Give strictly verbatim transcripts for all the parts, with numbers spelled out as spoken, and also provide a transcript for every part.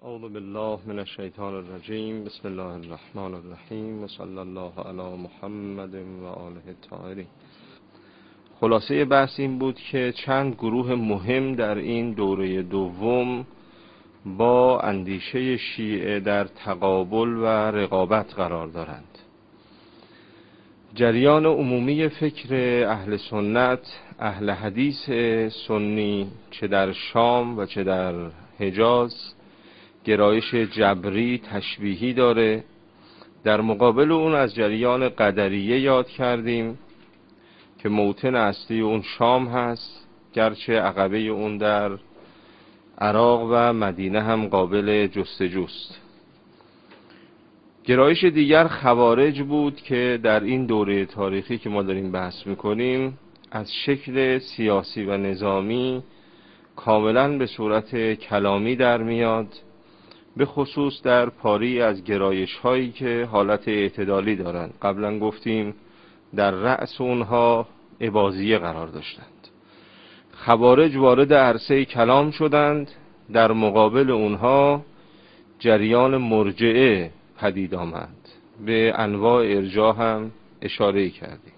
اعوذ بالله من الشیطان الرجیم. بسم الله الرحمن الرحیم و صلی الله علی محمد و آله الطاهرین. خلاصه بحث این بود که چند گروه مهم در این دوره دوم با اندیشه شیعه در تقابل و رقابت قرار دارند. جریان عمومی فکر اهل سنت، اهل حدیث سنی، چه در شام و چه در حجاز، گرایش جبری تشبیهی داره. در مقابل اون از جریان قدریه یاد کردیم که موطن اصلی اون شام هست، گرچه عقبه اون در عراق و مدینه هم قابل جستجوست. گرایش دیگر خوارج بود که در این دوره تاریخی که ما داریم بحث میکنیم از شکل سیاسی و نظامی کاملا به صورت کلامی در میاد، به خصوص در پاری از گرایش هایی که حالت اعتدالی دارند. قبلا گفتیم در رأس اونها اباضیه قرار داشتند. خوارج وارد عرصه کلام شدند، در مقابل اونها جریان مرجعه پدید آمد. به انواع ارجاء هم اشاره کردیم.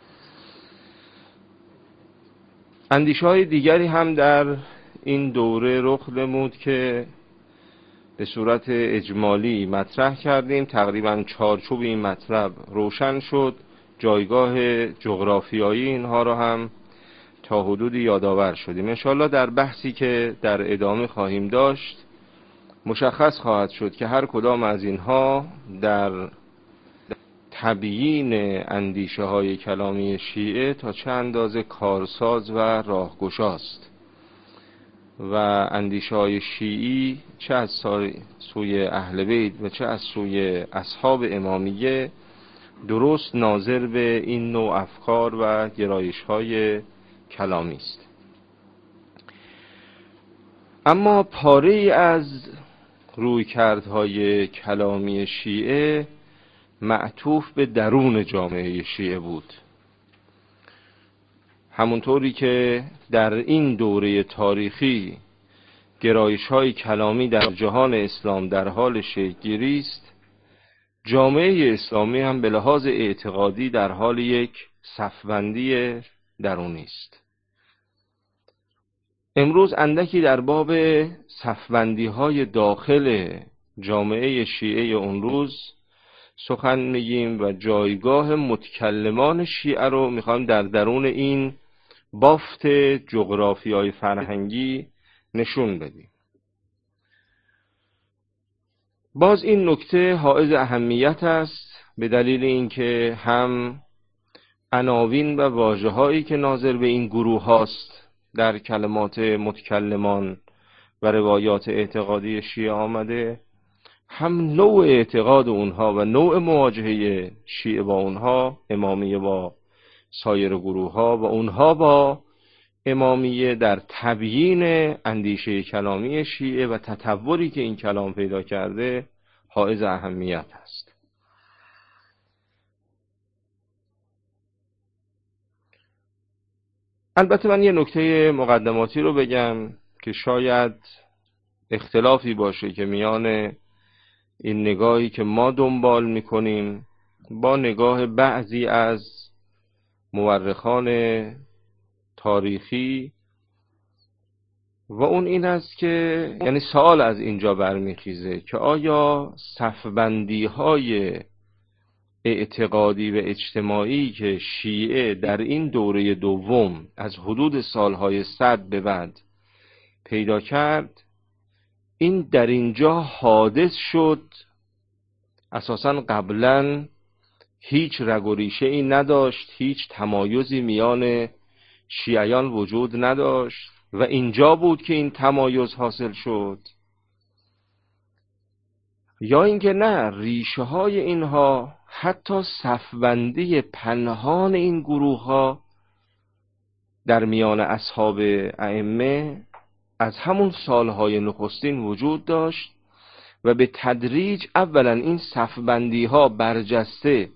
اندیشه های دیگری هم در این دوره رخ نمود که به صورت اجمالی مطرح کردیم. تقریبا چارچوب این مطلب روشن شد. جایگاه جغرافیایی اینها را هم تا حدودی یادآور شدیم. انشاءالله در بحثی که در ادامه خواهیم داشت مشخص خواهد شد که هر کدام از اینها در تبیین اندیشه های کلامی شیعه تا چه اندازه کارساز و راهگشاست و اندیشه های شیعی چه از سوی اهل بیت و چه از سوی اصحاب امامیه درست ناظر به این نوع افکار و گرایش های کلامی است. اما پاره از رویکردهای کلامی شیعه معطوف به درون جامعه شیعه بود. همونطوری که در این دوره تاریخی گرایش های کلامی در جهان اسلام در حال شکل‌گیری است، جامعه اسلامی هم به لحاظ اعتقادی در حال یک صف‌بندی درونی است. امروز اندکی در باب صف‌بندی های داخل جامعه شیعه اون روز سخن میگیم و جایگاه متکلمان شیعه رو میخوایم در درون این بافت جغرافیای فرهنگی نشون بدیم. باز این نکته حائز اهمیت است به دلیل اینکه هم عناوین و واژه‌هایی که ناظر به این گروه هاست در کلمات متکلمان و روایات اعتقادی شیعه آمده، هم نوع اعتقاد اونها و نوع مواجهه شیعه با اونها، امامیه با سایر گروه ها و اونها با امامیه در تبیین اندیشه کلامی شیعه و تطوری که این کلام پیدا کرده حائز اهمیت است. البته من یه نکته مقدماتی رو بگم که شاید اختلافی باشه که میان این نگاهی که ما دنبال میکنیم با نگاه بعضی از مورخان تاریخی، و اون این است که یعنی سوال از اینجا برمیخیزه که آیا صف‌بندی های اعتقادی و اجتماعی که شیعه در این دوره دوم از حدود سالهای صد به بعد پیدا کرد، این در اینجا حادث شد، اساساً قبلاً هیچ رگ و ریشه ای نداشت، هیچ تمایزی میان شیعیان وجود نداشت و اینجا بود که این تمایز حاصل شد، یا اینکه نه، ریشه های اینها حتی صف‌بندی پنهان این گروه ها در میان اصحاب ائمه از همون سالهای نخستین وجود داشت و به تدریج اولا این صف‌بندی ها برجسته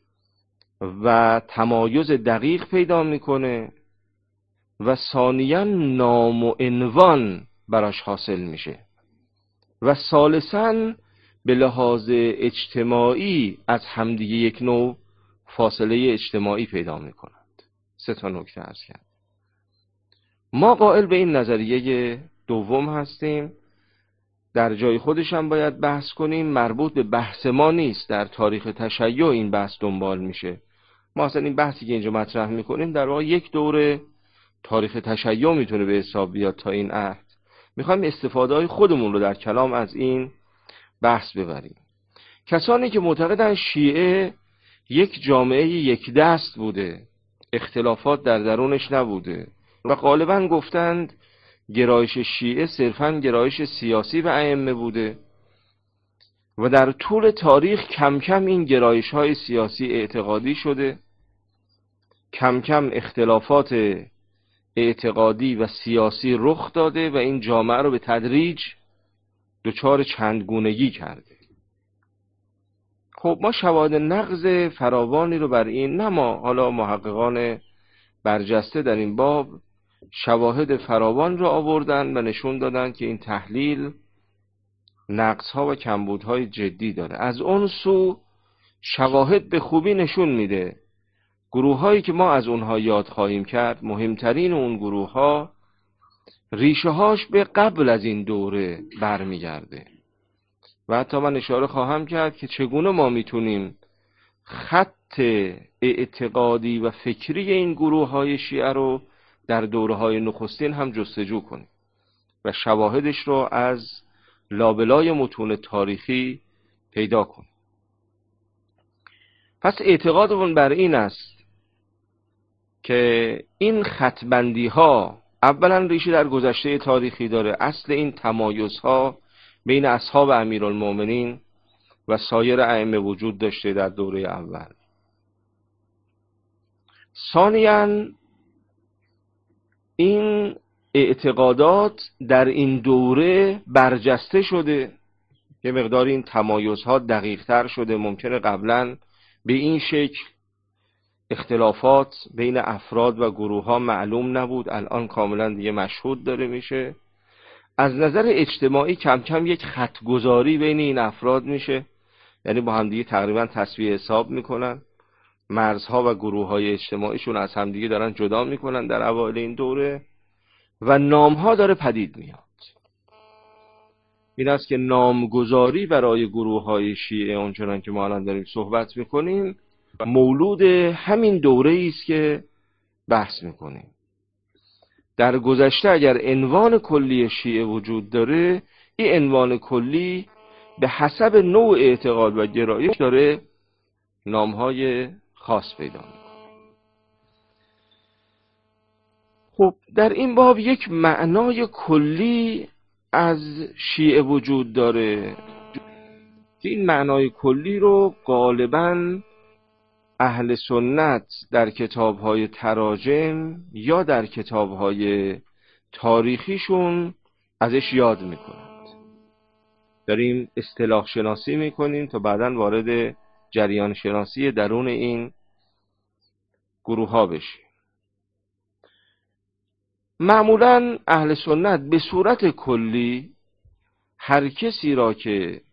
و تمایز دقیق پیدا میکنه و ثانیاً نام و عنوان براش حاصل میشه. و ثالثاً به لحاظ اجتماعی از همدیگه یک نوع فاصله اجتماعی پیدا میکنند. سه تا نکته عرض کرد. ما قائل به این نظریه دوم هستیم. در جای خودش هم باید بحث کنیم، مربوط به بحث ما نیست. در تاریخ تشیع این بحث دنبال میشه. ما اصلا این بحثی که اینجا مطرح میکنیم در واقع یک دوره تاریخ تشیع میتونه به حساب بیاد تا این عهد. میخوایم استفاده های خودمون رو در کلام از این بحث ببریم. کسانی که معتقدن شیعه یک جامعه یک دست بوده، اختلافات در درونش نبوده و غالباً گفتند گرایش شیعه صرفاً گرایش سیاسی و ائمه بوده و در طول تاریخ کم کم این گرایش های سیاسی اعتقادی شده، کم کم اختلافات اعتقادی و سیاسی رخ داده و این جامعه رو به تدریج دچار چندگونگی کرده. خب ما شواهد نقض فراوانی رو بر این، نه ما، حالا محققان برجسته در این باب شواهد فراوان رو آوردن و نشون دادن که این تحلیل نقص‌ها و کمبودهای جدی داره. از اون سو شواهد به خوبی نشون میده گروه‌هایی که ما از اونها یاد خواهیم کرد، مهمترین اون گروه‌ها ریشه‌هاش به قبل از این دوره برمیگرده و حتی من اشاره خواهم کرد که چگونه ما میتونیم خط اعتقادی و فکری این گروه‌های شیعه رو در دوره‌های نخستین هم جستجو کنیم و شواهدش رو از لابلای متون تاریخی پیدا کنیم. پس اعتقادمون بر این است که این خطبندی‌ها اولا ریشه در گذشته تاریخی داره. اصل این تمایزها بین اصحاب امیرالمومنین و سایر ائمه وجود داشته در دوره اول. ثانیاً این اعتقادات در این دوره برجسته شده، یه مقدار این تمایزها دقیق تر شده. ممکنه قبلاً به این شکل اختلافات بین افراد و گروه ها معلوم نبود، الان کاملا دیگه مشهود داره میشه. از نظر اجتماعی کم کم یک خطگذاری بین این افراد میشه، یعنی با همدیگه تقریبا تسویه حساب میکنن، مرزها و گروه های اجتماعیشون از همدیگه دارن جدا میکنن در اوایل این دوره و نامها داره پدید میاد. این است که نامگذاری برای گروه های شیعه اونچنان که ما الان داریم صحبت میکنیم مولود همین دوره است که بحث میکنیم. در گذشته اگر عنوان کلی شیعه وجود داره، این عنوان کلی به حسب نوع اعتقاد و گرایش داره نامهای خاص پیدا میکنه. خب در این باب یک معنای کلی از شیعه وجود داره که این معنای کلی رو غالباً اهل سنت در کتاب‌های تراجم یا در کتاب‌های تاریخیشون ازش یاد میکنند. داریم اصطلاح شناسی میکنیم تا بعداً وارد جریان شناسی درون این گروه ها بشیم. معمولاً اهل سنت به صورت کلی هر کسی را که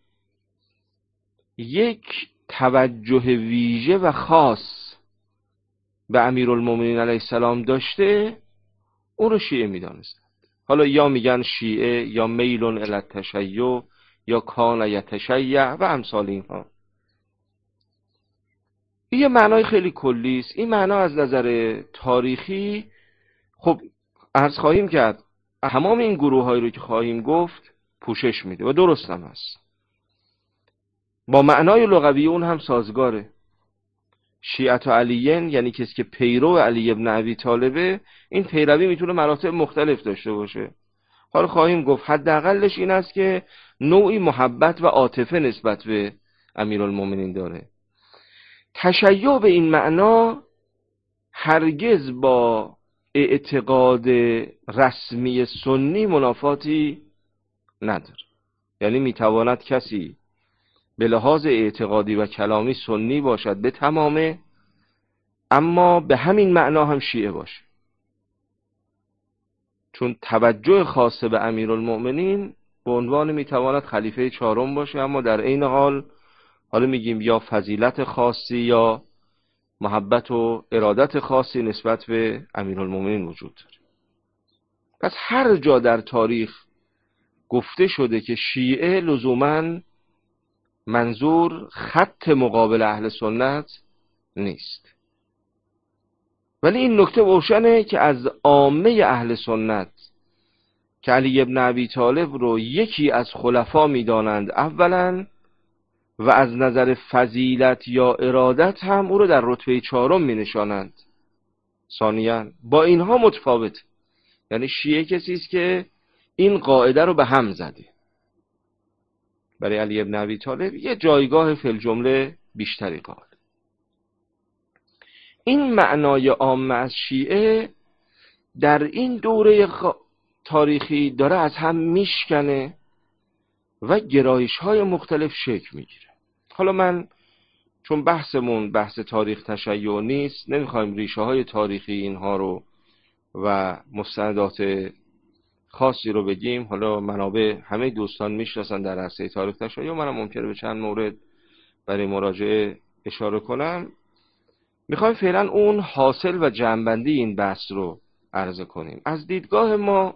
یک توجه ویژه و خاص به امیرالمومنین علیه السلام داشته اون رو شیعه میدانستند. حالا یا میگن شیعه یا میلون الی التشیع یا کان یتشیع و امثال اینها. این یه معنای خیلی کلی است. این معنا از نظر تاریخی خب عرض خواهیم کرد تمام این گروه هایی رو که خواهیم گفت پوشش میده و درست هم هست، با معنای لغوی اون هم سازگاره. شیعت و علیین یعنی کسی که پیرو علی ابن ابی طالبه، این پیروی میتونه مراتب مختلف داشته باشه. حالا خواهیم گفت حداقلش این است که نوعی محبت و عاطفه نسبت به امیرالمومنین داره. تشیع به این معنا هرگز با اعتقاد رسمی سنی منافاتی نداره. یعنی میتواند کسی به لحاظ اعتقادی و کلامی سنی باشد به تمامه، اما به همین معنا هم شیعه باشه، چون توجه خاصه به امیرالمومنین به عنوان میتواند خلیفه چهارم باشه، اما در عین حال حالا میگیم یا فضیلت خاصی یا محبت و ارادت خاصی نسبت به امیرالمومنین وجود داره. پس هر جا در تاریخ گفته شده که شیعه لزوماً منظور خط مقابل اهل سنت نیست، ولی این نکته روشنه که از عامه اهل سنت که علی ابن ابی طالب رو یکی از خلفا میدانند اولاً، و از نظر فضیلت یا ارادت هم او رو در رتبه چهارم می نشانند ثانیاً، با اینها متفاوت. یعنی شیعه کسی است که این قاعده رو به هم زده. برای علی ابن ابی طالب یه جایگاه فی الجمله بیشتری قائل. این معنای عام از شیعه در این دوره خ... تاریخی داره از هم میشکنه و گرایش های مختلف شکل میگیره. حالا من چون بحثمون بحث تاریخ تشیع نیست، نمیخوایم ریشه های تاریخی اینها رو و مستندات خاصی رو بگیم. حالا منابع همه دوستان میشناسن در عرصه تاریخ تشیع، منم ممکنه به چند مورد برای مراجعه اشاره کنم. میخوایم فعلا اون حاصل و جمع‌بندی این بحث رو عرضه کنیم. از دیدگاه ما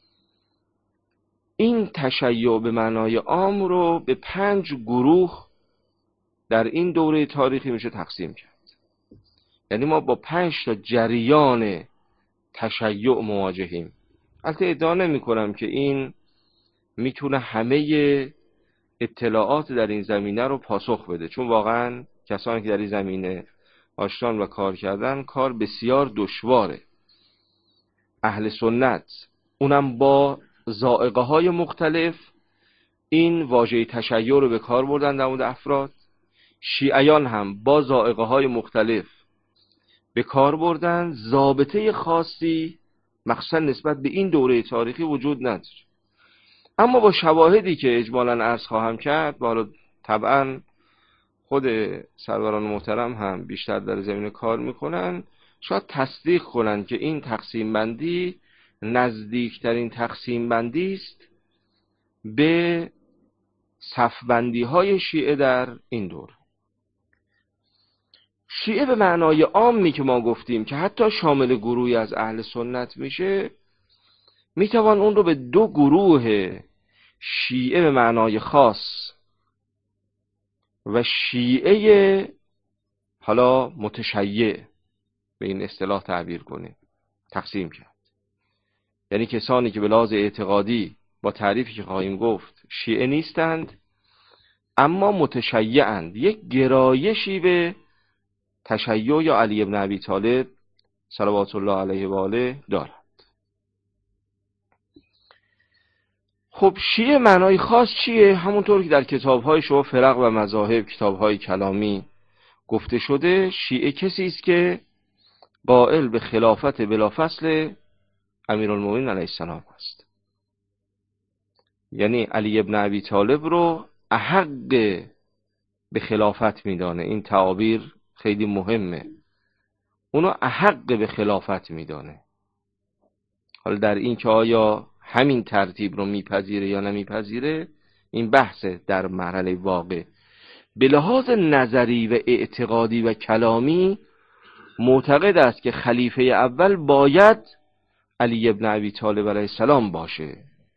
این تشیع به معنای عام رو به پنج گروه در این دوره تاریخی میشه تقسیم کرد. یعنی ما با پنج تا جریان تشیع مواجهیم. البته ادعا نمی کنم که این میتونه همه اطلاعات در این زمینه رو پاسخ بده، چون واقعا کسانی که در این زمینه آشنان و کار کردن کار بسیار دشواره. اهل سنت اونم با ذائقه های مختلف این واژه تشیع رو به کار بردن در مورد افراد. شیعیان هم با ذائقه های مختلف به کار بردن. ضابطه خاصی مخصوصا نسبت به این دوره تاریخی وجود نداره، اما با شواهدی که اجمالاً عرض خواهم کرد و حالا طبعاً خود سروران محترم هم بیشتر در زمینه کار میکنن، شاید تصدیق کنن که این تقسیم بندی نزدیکترین تقسیم بندی است به صف بندی های شیعه در این دوره. شیعه به معنای عامی که ما گفتیم که حتی شامل گروهی از اهل سنت میشه، میتوان اون رو به دو گروه شیعه به معنای خاص و شیعه حالا متشیع به این اصطلاح تعبیر کنیم تقسیم کرد. یعنی کسانی که به لحاظ اعتقادی با تعریفی که خواهیم گفت شیعه نیستند اما متشیعند، یک گرایشی به تشیع یا علی ابن ابی طالب صلوات الله علیه و آله دارند. خب شیعه معنای خاص چیه؟ همونطور که در کتاب‌های شما فرق و مذاهب، کتاب‌های کلامی گفته شده، شیعه کسی است که قائل به خلافت بلافصل امیرالمومنین علیه السلام است. یعنی علی ابن ابی طالب رو احق به خلافت میدانه. این تعابیر خیلی مهمه. اونو احق به خلافت میدانه. حالا در این که آیا همین ترتیب رو میپذیره یا نمیپذیره این بحثه در مرحله واقع. به لحاظ نظری و اعتقادی و کلامی معتقد است که خلیفه اول باید علی ابن ابی طالب علیه السلام باشه،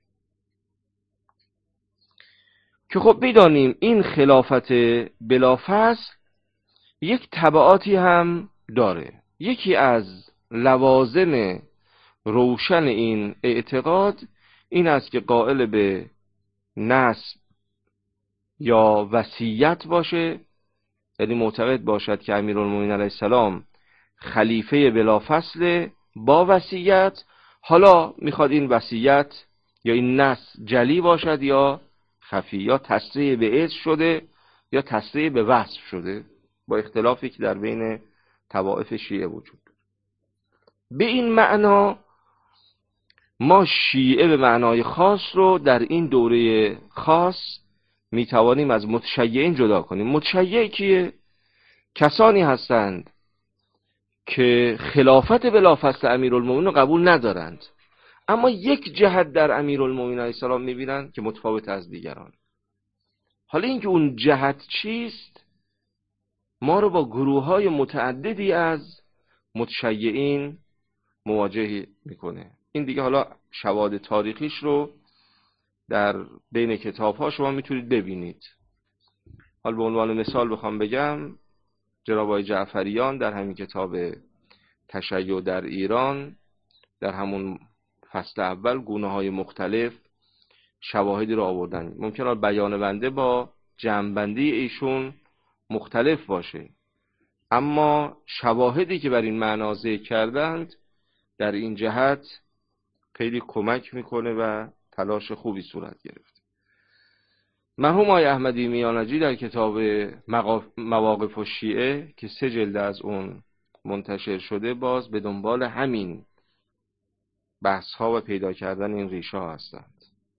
که خب میدانیم این خلافت بلافصل یک تبعاتی هم داره. یکی از لوازم روشن این اعتقاد این است که قائل به نسب یا وصیت باشه، یعنی معتقد باشد که امیرالمومنین علیه السلام خلیفه بلافصل با وصیت. حالا میخواد این وصیت یا این نسب جلی باشد یا خفی، یا تصریح به اذن شده یا تصریح به وصف شده، با اختلافی که در بین طوائف شیعه وجود داره. به این معنا ما شیعه به معنای خاص رو در این دوره خاص میتوانیم از متشیعین جدا کنیم. متشیع کیه؟ کسانی هستند که خلافت بلافصل امیرالمومنین رو قبول ندارند اما یک جهت در امیرالمومنین علیه السلام میبینن که متفاوت از دیگران. حالا اینکه اون جهت چیست ما رو با گروه‌های متعددی از متشیعین مواجه میکنه. این دیگه حالا شواهد تاریخیش رو در بین کتاب‌ها شما میتونید ببینید. حالا به عنوان مثال بخوام بگم، جناب آقای جعفریان در همین کتاب تشیع در ایران در همون فصل اول گونه‌های مختلف شواهدی رو آوردن. ممکنه بیان بنده با جمع‌بندی ایشون مختلف باشه، اما شواهدی که بر این معنا ذکر کردند در این جهت خیلی کمک میکنه و تلاش خوبی صورت گرفت. مرحوم آقای احمدی میانجی در کتاب مواقف الشیعه که سه جلد از اون منتشر شده باز به دنبال همین بحث ها و پیدا کردن این ریشه ها هستند.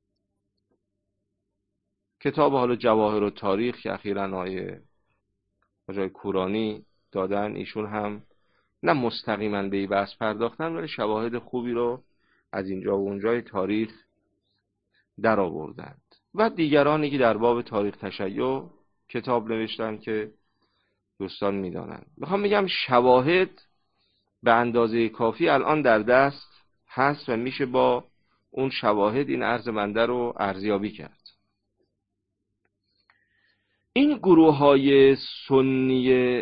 کتاب حالا جواهر و تاریخ که اخیراً آقای آقای کورانی دادن، ایشون هم نه مستقیما به این بحث پرداختن ولی شواهد خوبی رو از اینجا و اونجای تاریخ در آوردند. و دیگرانی که در باب تاریخ تشیع کتاب نوشتن که دوستان میدانند. میخوام بگم شواهد به اندازه کافی الان در دست هست و میشه با اون شواهد این عرض منده رو ارزیابی کرد. این گروه های سنی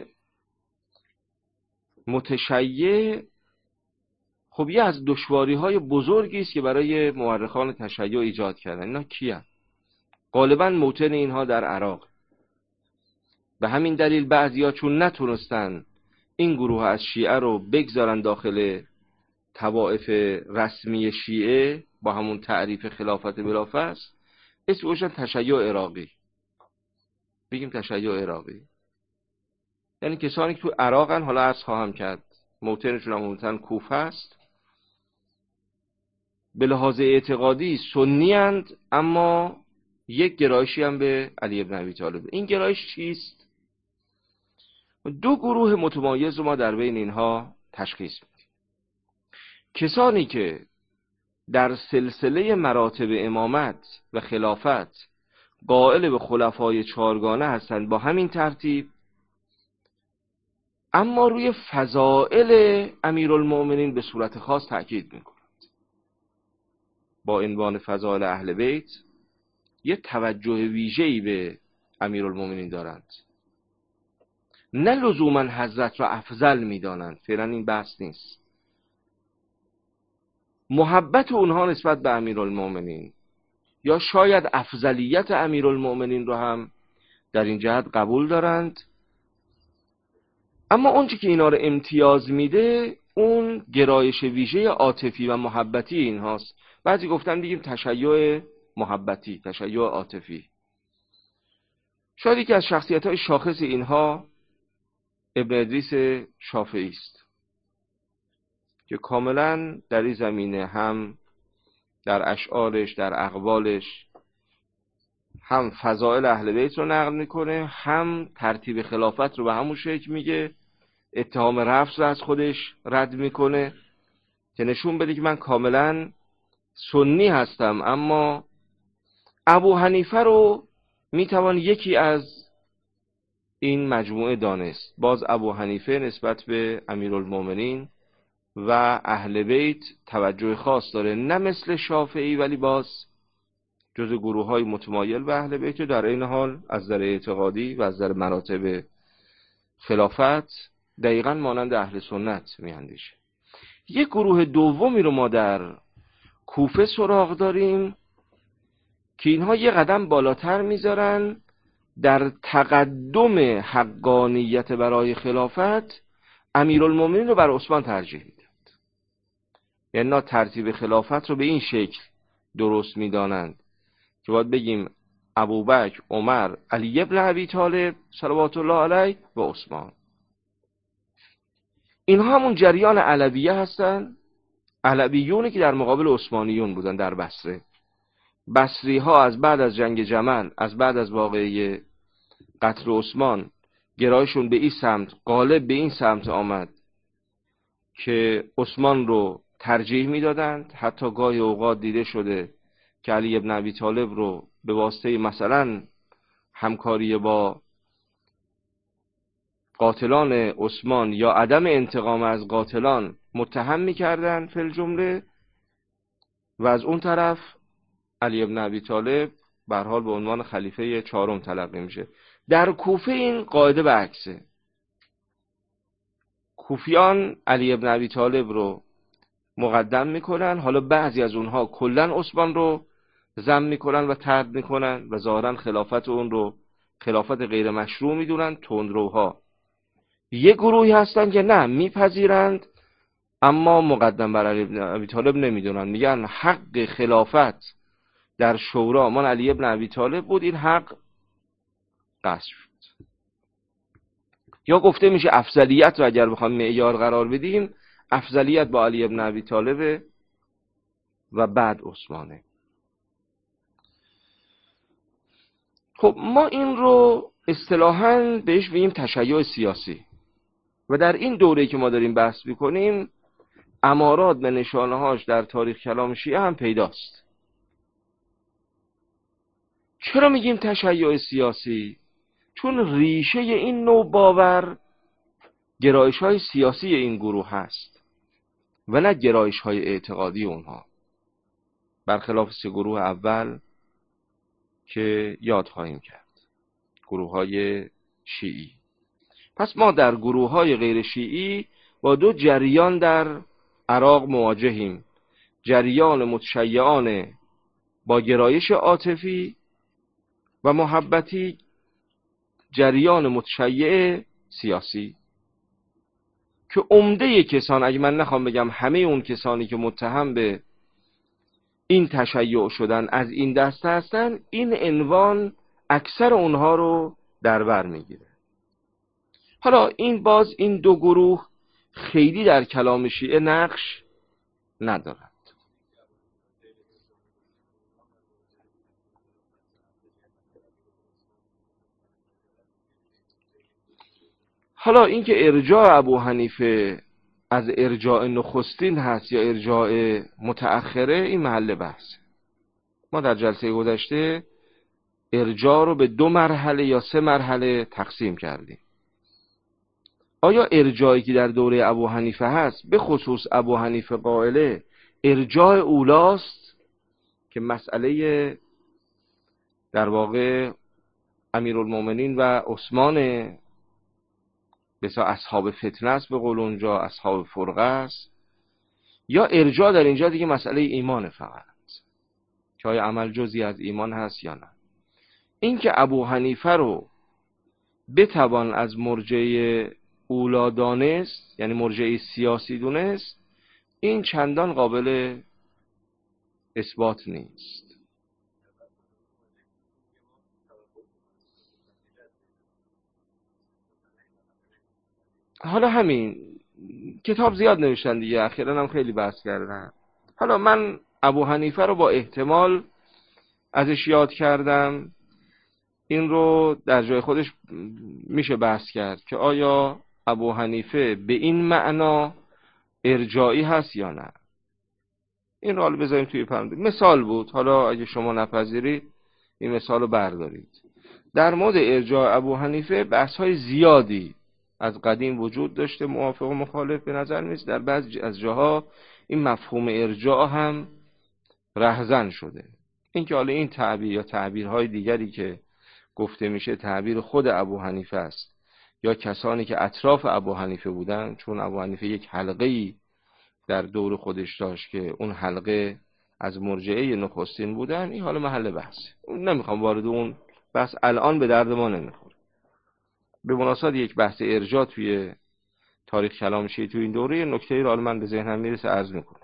متشیع خب یه از دشواری های بزرگی است که برای مورخان تشیع ایجاد کردن. اینا کیه؟ غالبا موطن اینها در عراق. به همین دلیل بعضیا چون نتونستن این گروه از شیعه رو بگذارن داخل طوائف رسمی شیعه با همون تعریف خلافت بلافاصل، اسمش تشیع عراقی. بگیم تشیع عراقی یعنی کسانی که تو عراقن، حالا عرض خواهم کرد موطنشون هم موطن کوفه است، به لحاظ اعتقادی سنی اند اما یک گرایشی هم به علی ابن ابی طالب. این گرایش چیست؟ دو گروه متمایز رو ما در بین اینها تشخیص میدیم. کسانی که در سلسله مراتب امامت و خلافت قائل به خلفای چهارگانه هستند با همین ترتیب، اما روی فضائل امیرالمومنین به صورت خاص تأکید میکنند. با عنوان فضائل اهل بیت یه توجه ویژه‌ای به امیرالمومنین دارند، نه لزوما حضرت را افضل میدانند، فعلا این بحث نیست. محبت اونها نسبت به امیرالمومنین یا شاید افضلیت امیرالمومنین رو هم در این جهت قبول دارند، اما اون چی که اینا رو امتیاز میده اون گرایش ویژه عاطفی و محبتی اینهاست. بعضی گفتن بگیم تشیع محبتی، تشیع عاطفی. شاید یکی از شخصیت‌های شاخص اینها ابن ادریس شافعی است که کاملا در این زمینه هم در اشعارش، در اقوالش هم فضائل اهل بیت رو نقل میکنه، هم ترتیب خلافت رو به همون شکل میگه، اتهام رفض رو از خودش رد میکنه که نشون بده که من کاملا سنی هستم. اما ابو حنیفه رو میتوان یکی از این مجموعه دانست. باز ابو حنیفه نسبت به امیرالمومنین و اهل بیت توجه خاص داره، نه مثل شافعی ولی باز جز گروه های متمایل به اهل بیت، در این حال از نظر اعتقادی و از نظر مراتب خلافت دقیقاً مانند اهل سنت میاندیشه. یک گروه دومی رو ما در کوفه سراغ داریم که اینها یه قدم بالاتر میذارن، در تقدم حقانیت برای خلافت امیرالمومنین رو بر عثمان ترجیح میدند. یعنی ترتیب خلافت رو به این شکل درست میدانند که باید بگیم ابوبکر، عمر، علی ابن ابی طالب صلوات الله علیه و عثمان. اینها همون جریان علویه هستن، علویونی که در مقابل عثمانیون بودن در بصره. بصری ها از بعد از جنگ جمل، از بعد از واقعه قتل عثمان، گرایشون به این سمت، غالب به این سمت آمد که عثمان رو ترجیح میدادند. حتی گاهی اوقات دیده شده که علی ابن ابی طالب رو به واسطه مثلا همکاری با قاتلان عثمان یا عدم انتقام از قاتلان متهم میکردن فی الجمله، و از اون طرف علی ابن ابی طالب به هر حال به عنوان خلیفه چهارم تلقی میشه. در کوفه این قاعده برعکسه. کوفیان علی ابن ابی طالب رو مقدم میکنن، حالا بعضی از اونها کلن عثمان رو ذم میکنن و طرد میکنن و ظاهرا خلافت اون رو خلافت غیر مشروع میدونن، تندروها. یه گروهی هستن که نه، میپذیرند اما مقدم بر علی ابن ابی طالب نمیدونن، میگن حق خلافت در شورا من علی ابن ابی طالب بود، این حق غصب شد. یا گفته میشه افضلیت رو اگر بخوام معیار قرار بدیم، افضلیت با علی ابن ابی طالب و بعد عثمانه. خب ما این رو اصطلاحاً بهش میگیم تشیع سیاسی، و در این دوره که ما داریم بحث میکنیم امارات و نشانه‌هاش در تاریخ کلام شیعه هم پیداست. چرا میگیم تشیع سیاسی؟ چون ریشه این نوع باور گرایش‌های سیاسی این گروه هست و نه گرایش‌های اعتقادی اونها، برخلاف سه گروه اول که یاد خواهیم کرد، گروه‌های شیعی. پس ما در گروه‌های غیر شیعی با دو جریان در عراق مواجهیم: جریان متشیعان با گرایش عاطفی و محبتی، جریان متشیع سیاسی، که عمده کسان، اگه من نخوام بگم همه اون کسانی که متهم به این تشیع شدن از این دسته هستن، این عنوان اکثر اونها رو در بر میگیره. حالا این باز این دو گروه خیلی در کلام شیعه نقش ندارند. حالا اینکه ارجاع ابو حنیفه از ارجاع نخستین هست یا ارجاع متأخره، این محل بحث. ما در جلسه گذشته ارجاع رو به دو مرحله یا سه مرحله تقسیم کردیم. آیا ارجاعی که در دوره ابو حنیفه هست، به خصوص ابو حنیفه قائله ارجاع اولاست که مسئله در واقع امیرالمومنین و عثمان بسا اصحاب فتنه است، به قول اونجا اصحاب فرقه است، یا ارجاع در اینجا دیگه مسئله ایمان فقط، که آیا عمل جزئی از ایمان هست یا نه. این که ابو حنیفه رو بتوان از مرجع اولا دانست، یعنی مرجع سیاسی دونست، این چندان قابل اثبات نیست. حالا همین کتاب زیاد نوشتن دیگه، اخیراً هم خیلی بحث کردن. حالا من ابو حنیفه رو با احتمال ازش یاد کردم، این رو در جای خودش میشه بحث کرد که آیا ابو حنیفه به این معنا ارجاعی هست یا نه. این رو حالا بذاریم توی پرونده. مثال بود، حالا اگه شما نپذیرید این مثال رو بردارید. در مورد ارجاع ابو حنیفه بحث‌های زیادی از قدیم وجود داشته، موافق و مخالف به نظر نیست. در بعضی از جاها این مفهوم ارجاع هم رهزن شده. این که حالا این تعبیر یا تعبیرهای دیگری که گفته میشه تعبیر خود ابو حنیفه است یا کسانی که اطراف ابو حنیفه بودن، چون ابو حنیفه یک حلقه‌ای در دور خودش داشت که اون حلقه از مرجعه نخستین بودن، این حالا محل بحث، نمیخوام وارد اون بحث الان، به درد ما نمیخوره. به مناسبت یک بحث ارجاع توی تاریخ کلام شیعه توی این دوره، نکته‌ای رو من به ذهنم میرسه عرض میکنم.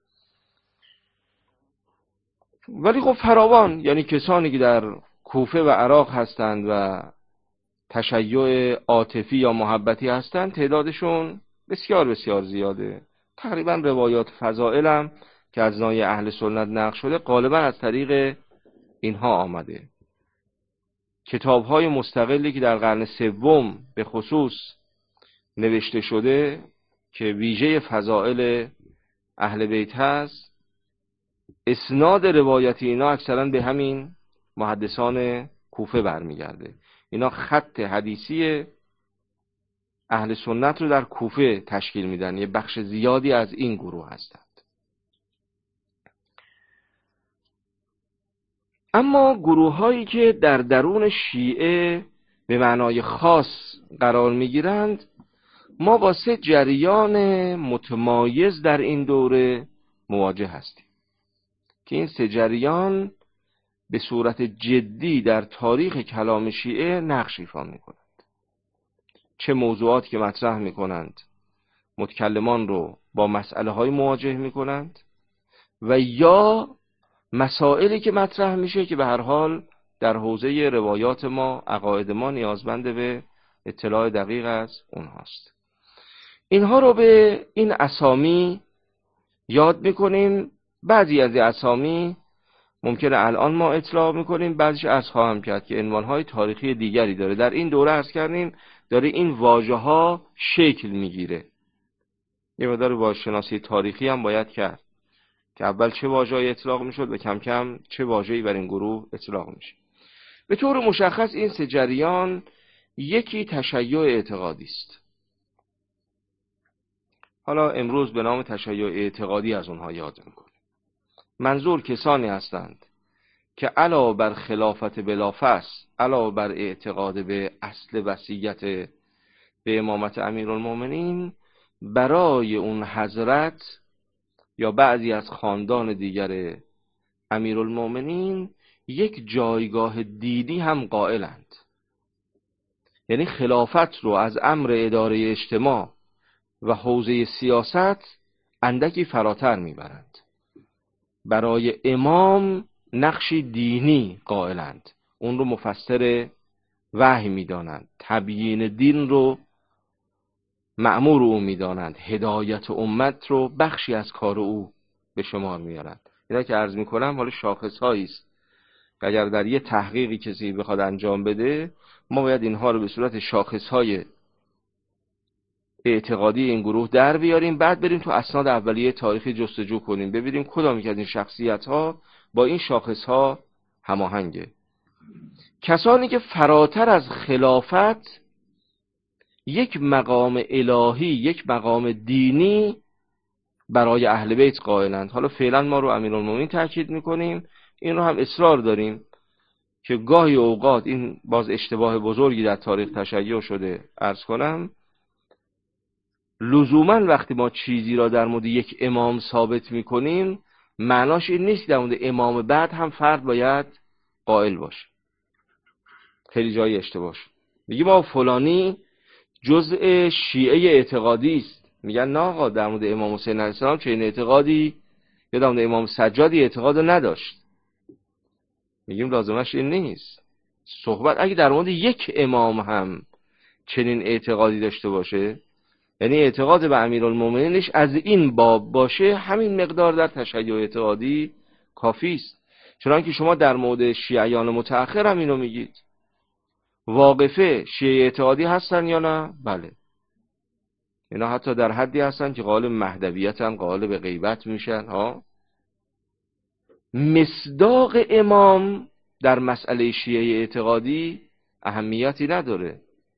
ولی خب فراوان، یعنی کسانی که در کوفه و عراق هستند و تشیع عاطفی یا محبتی هستند، تعدادشون بسیار بسیار زیاده. تقریبا روایات فضائل هم که از نای اهل سنت نقل شده غالبا از طریق اینها آمده. کتاب‌های مستقلی که در قرن سوم به خصوص نوشته شده که ویژه فضائل اهل بیت هست، اسناد روایت اینا اکثرا به همین محدثان کوفه برمیگرده. اینا خط حدیثی اهل سنت رو در کوفه تشکیل میدن، یه بخش زیادی از این گروه هستند. اما گروه هایی که در درون شیعه به معنای خاص قرار میگیرند، ما با سه جریان متمایز در این دوره مواجه هستیم که این سه جریان به صورت جدی در تاریخ کلام شیعه نقش ایفا میکنند. چه موضوعاتی که مطرح میکنند متکلمان رو با مسئله های مواجه میکنند و یا مسائلی که مطرح میشه که به هر حال در حوزه روایات ما، عقاید ما نیازمند به اطلاع دقیق از اونهاست. اینها رو به این اسامی یاد میکنیم. بعضی از اسامی ممکنه الان ما اطلاع میکنیم، بعضیش عرض خواهم کرد که عنوانهای تاریخی دیگری داره. در این دوره عرض کردیم داره این واژه ها شکل میگیره. یه مقدار واژه شناسی تاریخی هم باید کرد که اول چه واژه‌ای اطلاق میشد و کم کم چه واژه‌ای بر این گروه اطلاق میشه. به طور مشخص این سه جریان یکی تشیع اعتقادی است. حالا امروز به نام تشیع اعتقادی از اونها یاد میکنیم. منظور کسانی هستند که علاوه بر خلافت بلافصل، علاوه بر اعتقاد به اصل وصیت به امامت امیرالمومنین، برای اون حضرت یا بعضی از خاندان دیگر امیرالمومنین یک جایگاه دینی هم قائلند. یعنی خلافت رو از امر اداره اجتماع و حوزه سیاست اندکی فراتر میبرند. برای امام نقشی دینی قائلند، اون رو مفسر وحی میدانند، تبیین دین رو مأمور او میدانند، هدایت امت رو بخشی از کار او به شمار میارند. اینا که عرض میکنم حالا شاخص هایی است. اگر در یه تحقیقی کسی بخواد انجام بده، ما باید اینها رو به صورت شاخص های اعتقادی این گروه در بیاریم، بعد بریم تو اسناد اولیه تاریخی جستجو کنیم، ببینیم کدام یک از این شخصیت ها با این شاخص ها هماهنگه. کسانی که فراتر از خلافت یک مقام الهی، یک مقام دینی برای اهل بیت قائلند. حالا فعلا ما رو امیرالمومنین تاکید میکنیم، این رو هم اصرار داریم که گاهی اوقات این باز اشتباه بزرگی در تاریخ تشیع شده. عرض کنم لزوما وقتی ما چیزی را در مورد یک امام ثابت میکنیم، معناش این نیست در مورد امام بعد هم فرد باید قائل باشه. خیلی جای اشتباه شد. میگیم ما فلانی جزء شیعه اعتقادی است، میگن نه آقا در مورد امام حسین علیه السلام چنین اعتقادی یا در مورد امام سجادی اعتقاد نداشت. میگیم لازمش این نیست. صحبت اگه در مورد یک امام هم چنین اعتقادی داشته باشه، یعنی اعتقاد به امیرالمومنینش از این باب باشه، همین مقدار در تشیع اعتقادی کافی است. چنانکه شما در مورد شیعیان متأخر هم اینو میگید. واقفه شیعه اعتقادی هستن یا نه؟ بله. اینا حتی در حدی هستن که قائل مهدویتن، قائل به غیبت میشن ها. مصداق امام در مسئله شیعه اعتقادی اهمیتی نداره.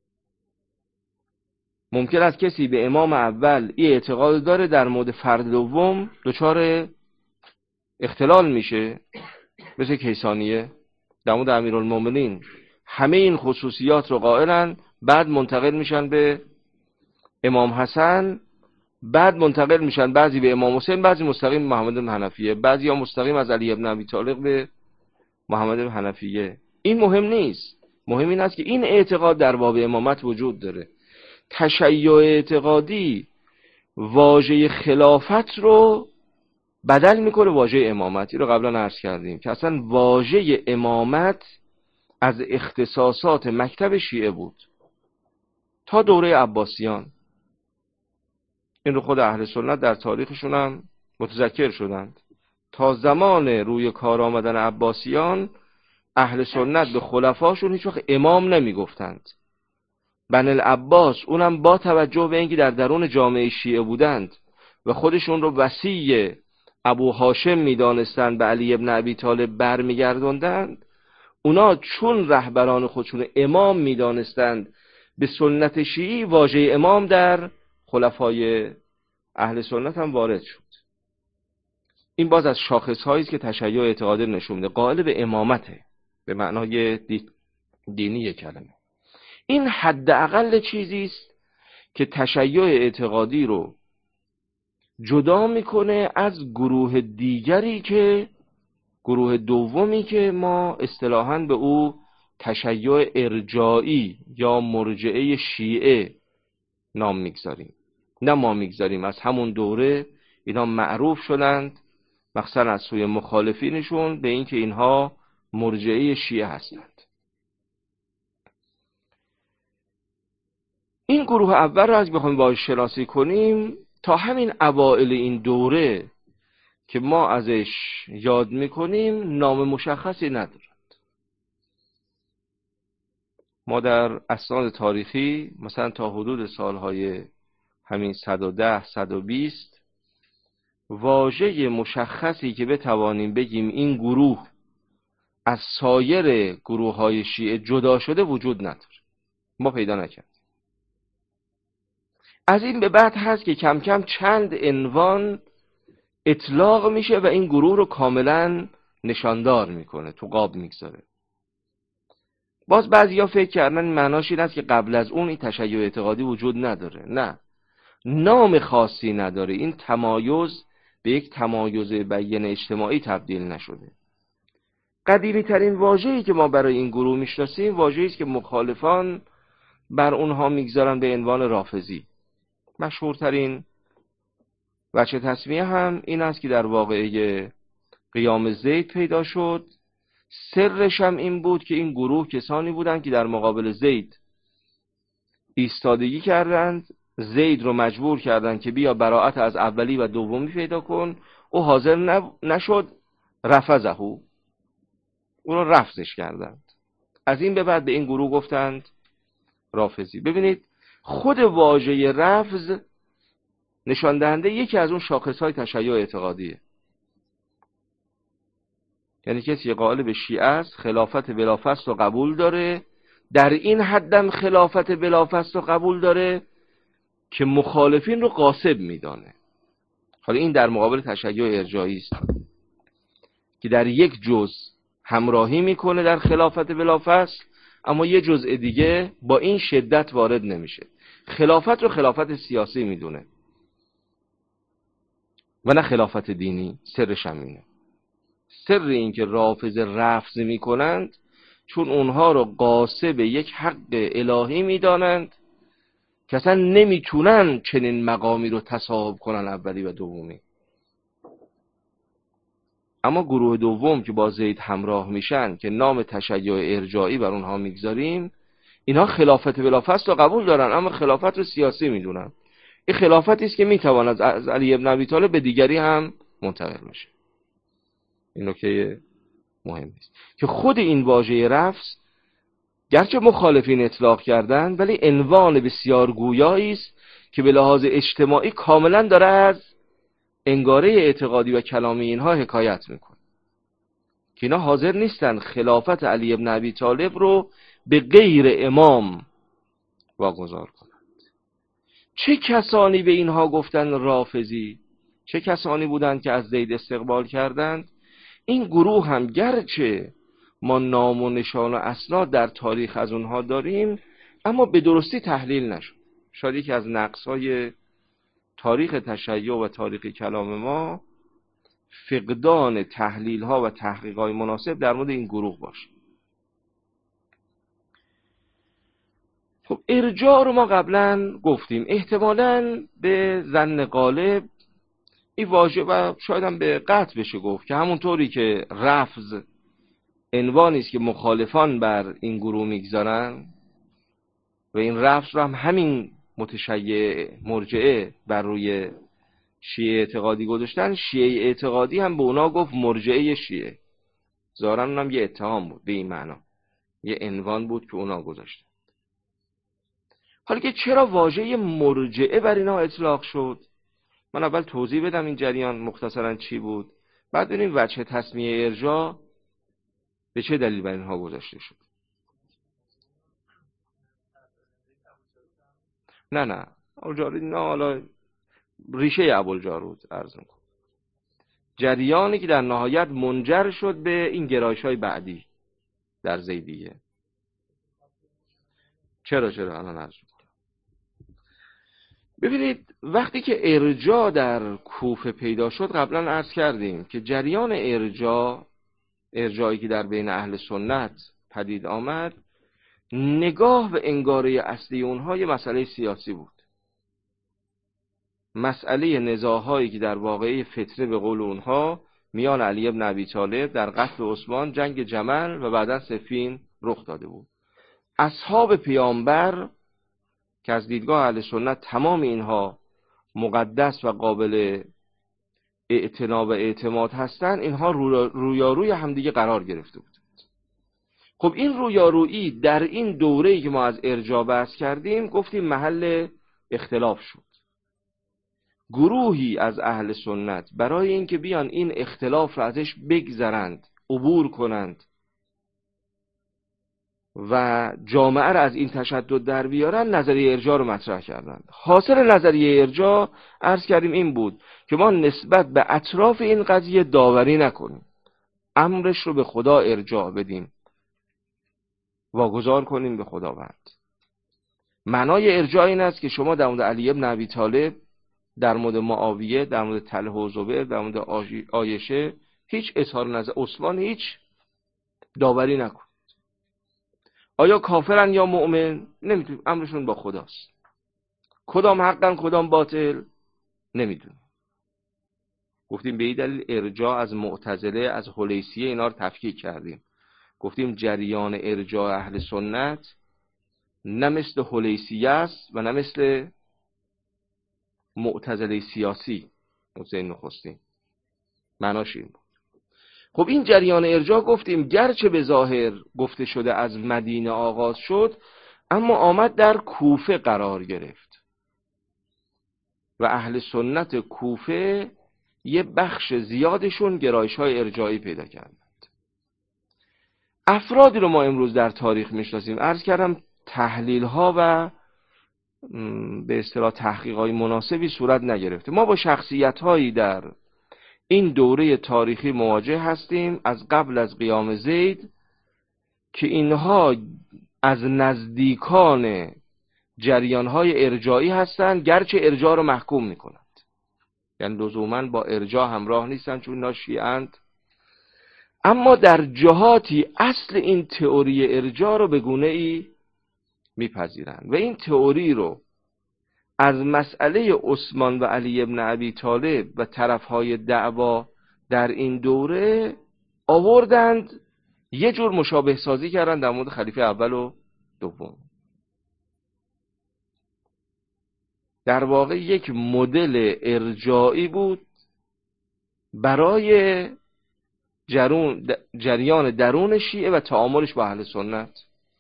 ممکن است کسی به امام اول این اعتقاد داره، در مورد فرد دوم دچار اختلال میشه، مثل کیسانیه. در مورد امیرالمومنین همه این خصوصیات رو قائلن، بعد منتقل میشن به امام حسن، بعد منتقل میشن بعضی به امام حسین، بعضی مستقیم به محمد بن حنفیه، بعضی ها مستقیم از علی ابن ابی طالب به محمد بن حنفیه. این مهم نیست. مهم این است که این اعتقاد در باب امامت وجود داره. تشیع اعتقادی واژه خلافت رو بدل میکنه واژه امامت. این رو قبلا عرض کردیم که اصلا واژه امامت از اختصاصات مکتب شیعه بود تا دوره عباسیان. این رو خود اهل سنت در تاریخشون هم متذکر شدند. تا زمان روی کار آمدن عباسیان اهل سنت به خلفاشون هیچ وقت امام نمی گفتند. بن العباس اونم با توجه به اینکه در درون جامعه شیعه بودند، و خودشون رو وصی ابو هاشم میدانستند به علی ابن ابی طالب برمیگردوندند، اونا چون رهبران خودشون امام میدانستند، به سنت شیعی واژه امام در خلفای اهل سنت هم وارد شد. این باز از شاخص‌هایی است که تشیع اعتقادی نشون میده، قائل به امامته به معنای دینی کلمه. این حداقل چیزی است که تشیع اعتقادی رو جدا میکنه از گروه دیگری که گروه دومی که ما اصطلاحاً به او تشیع ارجائی یا مرجعه شیعه نام میگذاریم. نه ما میگذاریم، از همون دوره اینا معروف شدند مخصوصا از سوی مخالفینشون به اینکه اینها مرجعه شیعه هستند. این گروه اول را از بخوایم باهاش شناسی کنیم، تا همین اوائل این دوره که ما ازش یاد میکنیم نام مشخصی ندارد. ما در اسناد تاریخی مثلا تا حدود سالهای همین صد و ده صد و بیست واژه مشخصی که بتوانیم بگیم این گروه از سایر گروه های شیعه جدا شده وجود نداره، ما پیدا نکردیم. از این به بعد هست که کم کم چند عنوان اطلاق میشه و این گروه رو کاملا نشاندار میکنه، تو قاب میگذاره. باز بعضیا فکر کردن معناش این است که قبل از اون این تشیع اعتقادی وجود نداره. نه، نام خاصی نداره. این تمایز به یک تمایز بیان اجتماعی تبدیل نشده. قدیمی ترین واژه‌ای که ما برای این گروه میشناسیم واژه‌ای است که مخالفان بر اونها میگذارن به عنوان رافضی. مشهورترین وجه تسمیه هم این است که در واقعه قیام زید پیدا شد. سرش هم این بود که این گروه کسانی بودند که در مقابل زید ایستادگی کردند، زید رو مجبور کردند که بیا براءت از اولی و دومی پیدا کن. او حاضر نشد، رفضه، او رو رفضش کردند. از این به بعد به این گروه گفتند رافضی. ببینید خود واژه رفض نشان دهنده یکی از اون شاخص‌های تشیع اعتقادیه. یعنی کسی قائل به شیعه است، خلافت بلا فصل رو قبول داره، در این حدم خلافت بلا فصل رو قبول داره که مخالفین رو غاصب میدانه. حالا این در مقابل تشیع ارجائی است که در یک جزء همراهی میکنه در خلافت بلا فصل، اما یه جزء دیگه با این شدت وارد نمیشه. خلافت رو خلافت سیاسی میدونه و نه خلافت دینی. سرش هم اینه. سر این که رافض رفض میکنند چون اونها رو غاصب یک حق الهی میدانند که اصلا نمیتونن چنین مقامی رو تصاحب کنن، اولی و دومی. اما گروه دوم که با زید همراه میشن که نام تشیع ارجائی بر اونها میگذاریم، اینها خلافت بلا فصل رو قبول دارن اما خلافت رو سیاسی میدونن. این خلافتی است که میتواند از علی ابن ابی طالب به دیگری هم منتقل بشه. این نکته مهم است که خود این واژه رفض گرچه مخالفین اطلاق کردن، ولی عنوان بسیار گویایی است که به لحاظ اجتماعی کاملا داره از انگاره اعتقادی و کلامی اینها حکایت میکنه که اینا حاضر نیستن خلافت علی ابن ابی طالب رو به غیر امام واگذار کنند. چه کسانی به اینها گفتن رافضی؟ چه کسانی بودند که از زید استقبال کردند؟ این گروه هم گرچه ما نام و نشان و اسناد در تاریخ از اونها داریم اما به درستی تحلیل نشد. شاید یکی از نقص‌های تاریخ تشیع و تاریخ کلام ما فقدان تحلیل‌ها و تحقیق‌های مناسب در مورد این گروه باشه. خب ارجاع رو ما قبلا گفتیم، احتمالاً به ظن غالب این واژه و شاید هم به قطع بشه گفت که همونطوری که رفض عنوانی است که مخالفان بر این گروه میگذارن و این رفض رو هم همین متشیع مرجعه بر روی شیعه اعتقادی گذاشتن، شیعه اعتقادی هم به اونا گفت مرجعه شیعه. ظاهراً اونم یه اتهام بود به این معنا، یه عنوان بود که اونا گذاشتن. حالا که چرا واژه مرجعه بر اینا اطلاق شد؟ من اول توضیح بدم این جریان مختصرا چی بود، بعد ببینیم وجه تسمیه ارجاع به چه دلیل بر اینها گذاشته شد. نه نه ابوالجارود نه، حالا ریشه ابوالجارود عرض می‌کنم، جریانی که در نهایت منجر شد به این گرایش‌های بعدی در زیدیه. چرا چرا الان عرض می‌کنم. ببینید وقتی که ارجاع در کوفه پیدا شد، قبلا عرض کردیم که جریان ارجاع، ارجاعی که در بین اهل سنت پدید آمد، نگاه به انگاره اصلی اونها یه مسئله سیاسی بود. مسئله نزاع‌هایی که در واقعه فتره به قول اونها میان علی بن ابی طالب در قتل عثمان، جنگ جمل و بعدا صفین رخ داده بود. اصحاب پیامبر که از دیدگاه اهل سنت تمام اینها مقدس و قابل اعتنا و اعتماد هستند، اینها رویاروی همدیگه قرار گرفته بود. خب این رویارویی در این دوره‌ای که ما از ارجاع بحث کردیم گفتیم محل اختلاف شد. گروهی از اهل سنت برای اینکه بیان این اختلاف را ازش بگذرند، عبور کنند و جامعه را از این تشدد در بیارن، نظریه ارجاع رو مطرح کردند. حاصل نظریه ارجاع عرض کردیم این بود که ما نسبت به اطراف این قضیه داوری نکنیم، امرش رو به خدا ارجاع بدیم، واگذار کنیم به خداوند. معنای ارجاع این است که شما در مورد علی بن ابی طالب، در مورد معاویه، در مورد طلحه و زبیر، در مورد عایشه هیچ اظهار نظر، عثمان هیچ داوری نکن. آیا کافرن یا مؤمن؟ نمیدونیم، امرشون با خداست. کدام حقن کدام باطل؟ نمیدونیم. گفتیم به این دلیل ارجاع از معتزله، از حلیسیه اینا رو تفکیک کردیم. گفتیم جریان ارجاع اهل سنت نه مثل حلیسیه است و نه مثل معتزله سیاسی. نکته نخستین معناش این بود. خب این جریان ارجاع گفتیم گرچه به ظاهر گفته شده از مدینه آغاز شد، اما آمد در کوفه قرار گرفت و اهل سنت کوفه یه بخش زیادشون گرایش های ارجاعی پیدا کردند. افرادی رو ما امروز در تاریخ میشناسیم، عرض کردم تحلیل ها و به اصطلاح تحقیقات مناسبی صورت نگرفته. ما با شخصیت هایی در این دوره تاریخی مواجه هستیم از قبل از قیام زید که اینها از نزدیکان جریان‌های ارجاعی هستند، گرچه ارجاع رو محکوم می‌کنند، یعنی لزوماً با ارجاع همراه نیستند چون اینا شیعه‌اند، اما در جهاتی اصل این تئوری ارجاع رو به گونه‌ای میپذیرند و این تئوری رو از مسئله عثمان و علی بن ابی طالب و طرفهای دعوا در این دوره آوردند، یه جور مشابه سازی کردند در مورد خلیفه اول و دوم. در واقع یک مدل ارجاعی بود برای جرون جریان درون شیعه و تعاملش با اهل سنت،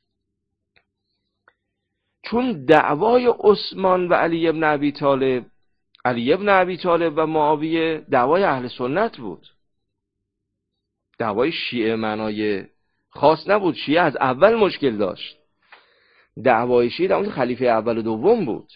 چون دعوای عثمان و علی بن ابی طالب، علی بن ابی طالب و معاویه دعوای اهل سنت بود، دعوای شیعه معنای خاص نبود. شیعه از اول مشکل داشت، دعوای شیعه در مورد خلیفه اول و دوم بود.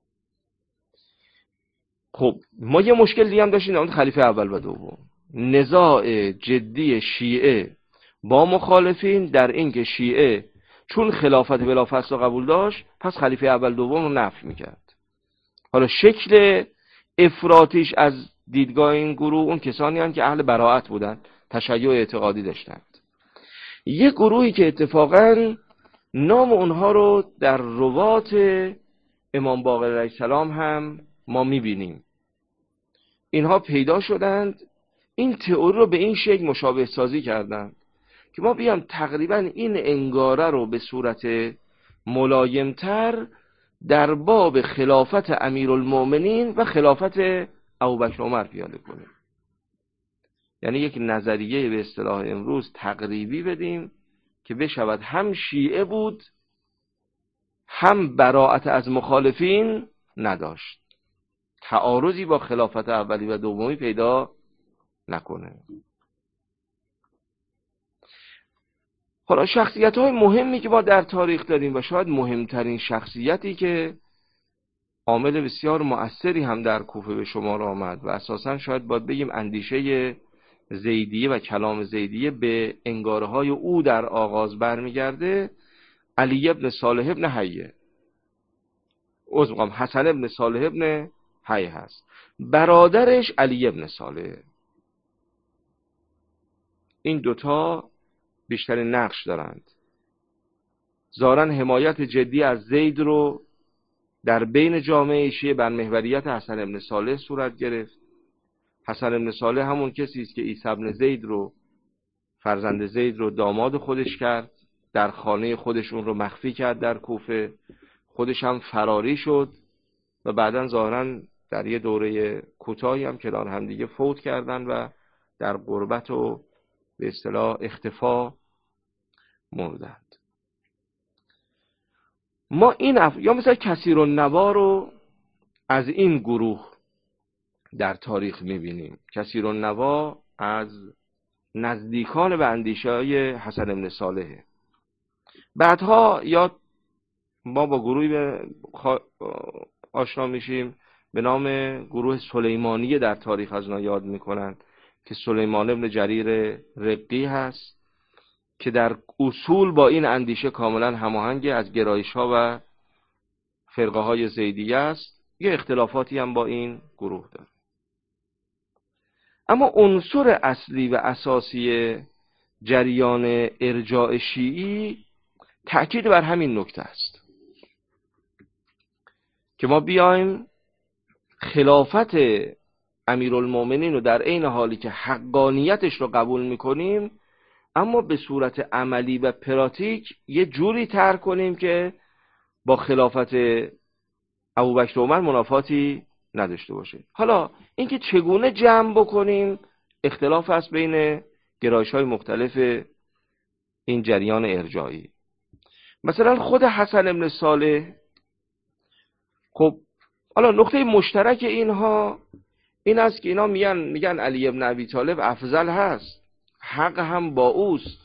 خب ما یه مشکل دیگه هم داشتیم در مورد خلیفه اول و دوم، نزاع جدی شیعه با مخالفین در این که شیعه چون خلافت بلا فصل قبول داشت، پس خلیفه اول دوم رو نفی میکرد. حالا شکل افراطیش از دیدگاه این گروه اون کسانی هستند که اهل براءت بودند، تشیع اعتقادی داشتند. یه گروهی که اتفاقاً نام اونها رو در روات امام باقر علیه السلام هم ما میبینیم، اینها پیدا شدند، این تئوری رو به این شکل مشابه سازی کردند که ما بیام تقریبا این انگاره رو به صورت ملایمتر در باب خلافت امیرالمؤمنین و خلافت ابوبکر عمر پیاده کنیم. یعنی یک نظریه به اصطلاح امروز تقریبی بدیم که بشود هم شیعه بود هم براءت از مخالفین نداشت. تعارضی با خلافت اولی و دومی پیدا نکنه. حالا شخصیت های مهمی که ما در تاریخ داریم و شاید مهمترین شخصیتی که عامل بسیار مؤثری هم در کوفه به شمار آمد و اساساً شاید باید بگیم اندیشه زیدیه و کلام زیدیه به انگاره های او در آغاز برمیگرده، علی ابن صالح ابن حیه عذر میخوام حسن ابن صالح ابن حیه هست. برادرش علی ابن صالح. این دوتا بیشترین نقش دارند. ظاهراً حمایت جدی از زید رو در بین جامعه شیعه بر محوریت حسن ابن صالح صورت گرفت. حسن ابن صالح همون کسی است که عیسی ابن زید رو، فرزند زید رو داماد خودش کرد، در خانه خودش اون رو مخفی کرد در کوفه، خودش هم فراری شد و بعداً ظاهراً در یه دوره کوتاهی هم کنار هم دیگه فوت کردن و در غربت و به اصطلاح اختفا مردند. ما این اف... یا مثلا کثیرالنوا رو از این گروه در تاریخ میبینیم. کثیرالنوا از نزدیکان به اندیشه های حسن ابن صالحه. بعدها یا ما با گروهی به خا... آشنا میشیم به نام گروه سلیمانیه در تاریخ از اونها یاد میکنن که سلیمان ابن جریر رقی هست که در اصول با این اندیشه کاملا هماهنگ، از گرایش ها و فرقه های زیدیه است. یه اختلافاتی هم با این گروه داره، اما عنصر اصلی و اساسی جریان ارجاع شیعی تأکید بر همین نکته است که ما بیایم خلافت امیرالمومنین رو در عین حالی که حقانیتش رو قبول میکنیم، اما به صورت عملی و پراتیک یه جوری ترک کنیم که با خلافت ابوبکر و عمر منافاتی نداشته باشه. حالا اینکه چگونه جمع بکنیم اختلاف است بین گرایش‌های مختلف این جریان ارجاعی. مثلا خود حسن ابن صالح، خب حالا نقطه مشترک اینها این است که اینا میگن میگن علی ابن ابی طالب افضل هست، حق هم با اوست،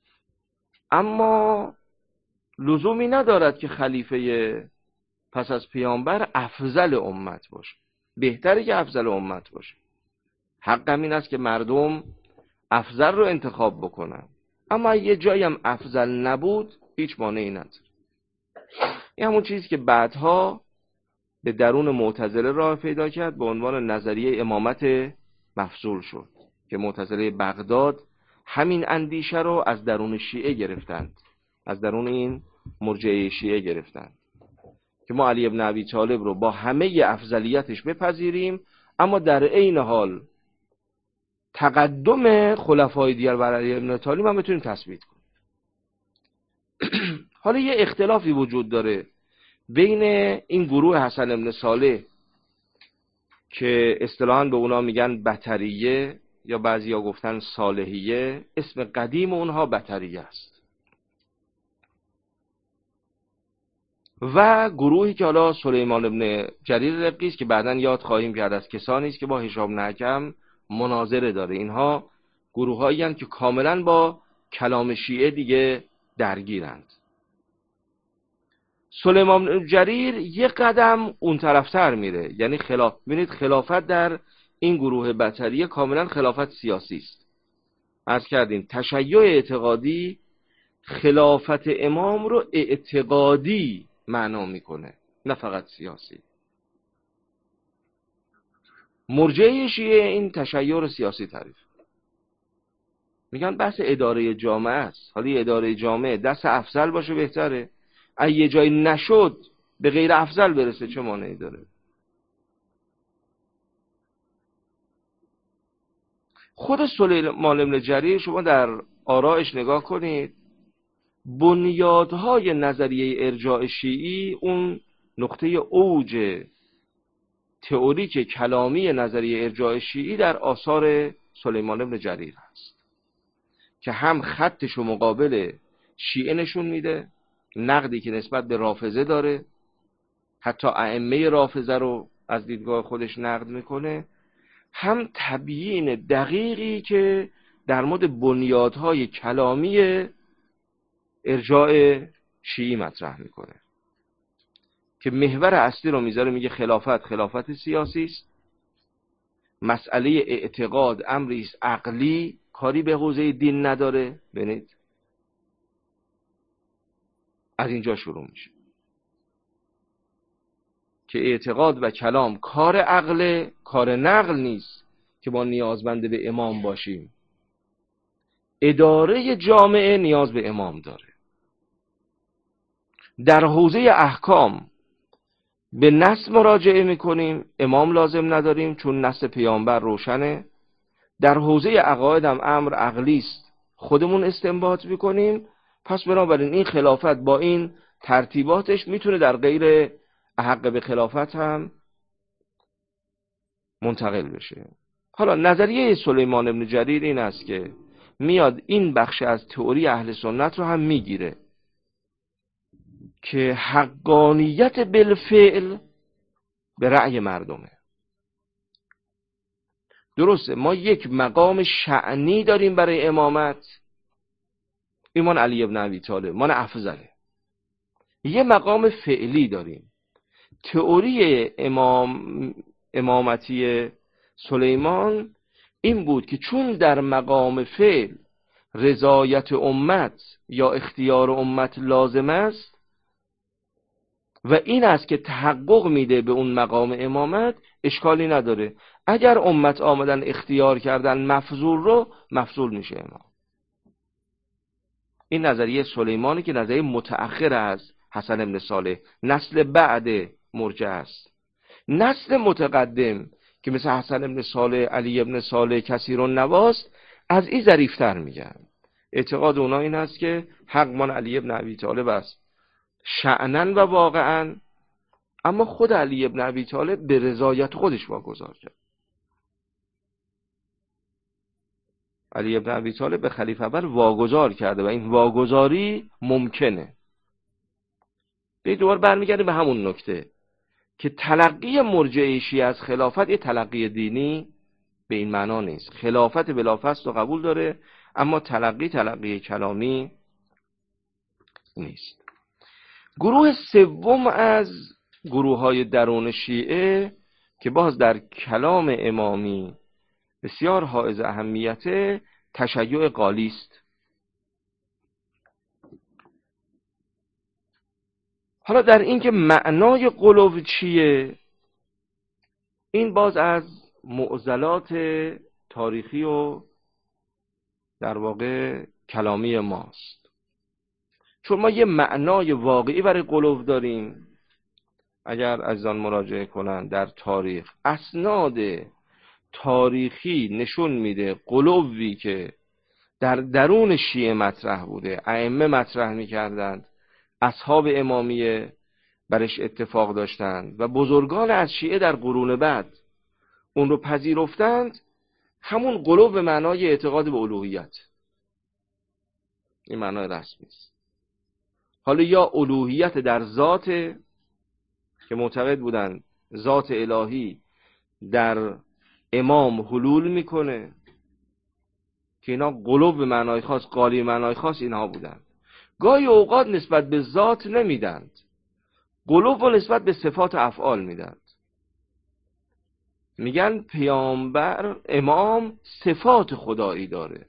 اما لزومی ندارد که خلیفه پس از پیامبر افضل امت باشه. بهتره که افضل امت باشه. حق هم این است که مردم افضل رو انتخاب بکنن، اما یه جایی هم افضل نبود هیچ مانعی نداره. این همون چیزی که بعدها به درون معتزله راه پیدا کرد به عنوان نظریه امامت مفضول شد که معتزله بغداد همین اندیشه رو از درون شیعه گرفتند، از درون این مرجعه شیعه گرفتند که ما علی ابن ابی طالب رو با همه افضلیتش بپذیریم، اما در عین حال تقدم خلفای دیگر بر علی ابن طالب هم بتونیم تثبیت کنیم. حالا یه اختلافی وجود داره بین این گروه حسن ابن صالح که اصطلاحاً به اونا میگن بطریه یا بعضیا گفتن صالحیه، اسم قدیم اونها بطریه است، و گروهی که حالا سلیمان ابن جریر رقی است که بعداً یاد خواهیم کرد از کسانی است که با هشام بن حکم مناظره داره. اینها گروهایی هستند که کاملاً با کلام شیعه دیگه درگیرند. سلیمان بن جریر یک قدم اون طرفتر میره، یعنی خلاف ببینید خلافت در این گروه بطریه کاملا خلافت سیاسی است. عرض کردیم تشیع اعتقادی خلافت امام رو اعتقادی معنا میکنه نه فقط سیاسی. مرجعه شیعه این تشیع رو سیاسی تعریف میگن بحث اداره جامعه است. حالا اداره جامعه دست افضل باشه بهتره، اگه یه جایی نشد به غیر افضل برسه چه مانعی داره؟ خود سلیمان ابن جریر شما در آرائش نگاه کنید، بنیادهای نظریه ارجاع شیعی اون نقطه اوج تئوریک کلامی نظریه ارجاع شیعی در آثار سلیمان ابن جریر هست که هم خطش و مقابل شیعه نشون میده، نقدی که نسبت به رافضه داره، حتی ائمه رافضه رو از دیدگاه خودش نقد میکنه، هم تبیین دقیقی که در مورد بنیادهای کلامی ارجاع شیعی مطرح میکنه که محور اصلی رو میذاره، میگه خلافت خلافت سیاسی است، مسئله اعتقاد امری است عقلی، کاری به حوزه دین نداره. ببینید از اینجا شروع میشه که اعتقاد و کلام کار عقله، کار نقل نیست که ما نیازمند به امام باشیم. اداره جامعه نیاز به امام داره. در حوزه احکام به نص مراجعه میکنیم، امام لازم نداریم چون نص پیامبر روشنه. در حوزه عقاید هم امر عقلی است، خودمون استنباط میکنیم. پس بنابراین این خلافت با این ترتیباتش میتونه در غیر احق به خلافت هم منتقل بشه. حالا نظریه سلیمان بن جریر این است که میاد این بخش از تئوری اهل سنت رو هم میگیره که حقانیت بالفعل به رأی مردمه. درسته ما یک مقام شأنی داریم برای امامت، ایمان علی ابن ابی طالب مان افضله. یه مقام فعلی داریم. تئوری امام امامتی سلیمان این بود که چون در مقام فعل رضایت امت یا اختیار امت لازم است و این است که تحقق میده به اون مقام امامت، اشکالی نداره. اگر امت آمدن اختیار کردن مفضول رو، مفضول میشه امام. این نظریه سلیمانی که نظریه متأخر از حسن بن صالح، نسل بعد مرجع است. نسل متقدم که مثل حسن بن صالح، علی بن صالح، کثیرالنواس، از این ظریف‌تر میگن. اعتقاد اونا این است که حق مان علی بن ابی طالب است شأناً و واقعاً، اما خود علی بن ابی طالب به رضایت خودش واگذار کرد. علی بن ابی طالب به خلیفه اول واگذار کرده و این واگذاری ممکنه. به دوباره برمیگردیم به همون نکته که تلقی مرجعی شیعه از خلافت یه تلقی دینی به این معنا نیست. خلافت بلافاصله رو قبول داره، اما تلقی تلقی کلامی نیست. گروه سوم از گروه های درون شیعه که باز در کلام امامی بسیار حائز اهمیت، تشیع قالی است. حالا در این که معنای غلو چیه، این باز از معضلات تاریخی و در واقع کلامی ماست. چون ما یه معنای واقعی برای غلو داریم. اگر عزیزان مراجعه کنن در تاریخ، اسناد تاریخی نشون میده غلوی که در درون شیعه مطرح بوده، ائمه مطرح میکردند، اصحاب امامیه برش اتفاق داشتند و بزرگان از شیعه در قرون بعد اون رو پذیرفتند. همون غلو به معنای اعتقاد به الوهیت، این معنای رسمی است. حالا یا الوهیت در ذات که معتقد بودند ذات الهی در امام حلول میکنه، که اینا غلو به معنای خاص، قالی معنای خاص اینها بودند. گاهی اوقات نسبت به ذات نمیدند، غلو و نسبت به صفات افعال میدند. میگن پیامبر امام صفات خدایی داره،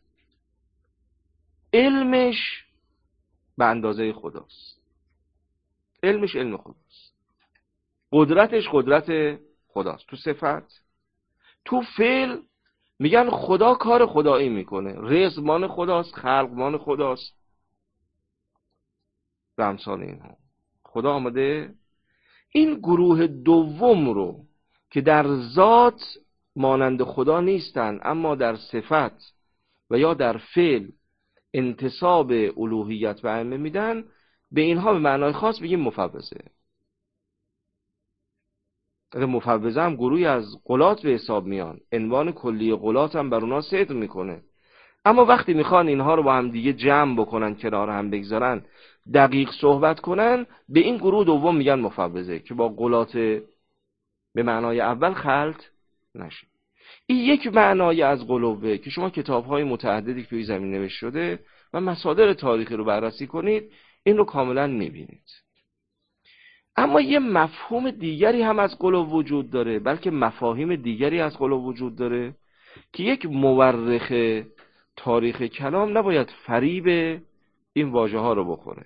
علمش به اندازه خداست، علمش علم خداست، قدرتش قدرت خداست. تو صفت، تو فعل میگن خدا کار خدایی میکنه، رزق مان خداست، خلق مان خداست و امثال اینها. خدا آمده این گروه دوم رو که در ذات مانند خدا نیستن اما در صفت و یا در فعل انتساب الوهیت به ائمه میدن، به اینها به معنای خاص بگیم مفوضه. مفوضه هم گروهی از غلات به حساب میان، عنوان کلی غلات هم بر اونا صدق میکنه. اما وقتی میخوان اینها رو با هم دیگه جمع بکنن، کنار هم بگذارن، دقیق صحبت کنن، به این گروه دوم میگن مفوضه که با غلات به معنای اول خلط نشه. این یک معنای از غلوه که شما کتاب‌های متعددی که توی زمین نوشته شده و مصادر تاریخی رو بررسی کنید این رو کاملا می‌بینید. اما یه مفهوم دیگری هم از غلو وجود داره، بلکه مفاهیم دیگری از غلو وجود داره که یک مورخ تاریخ کلام نباید فریب این واژه ها رو بخوره.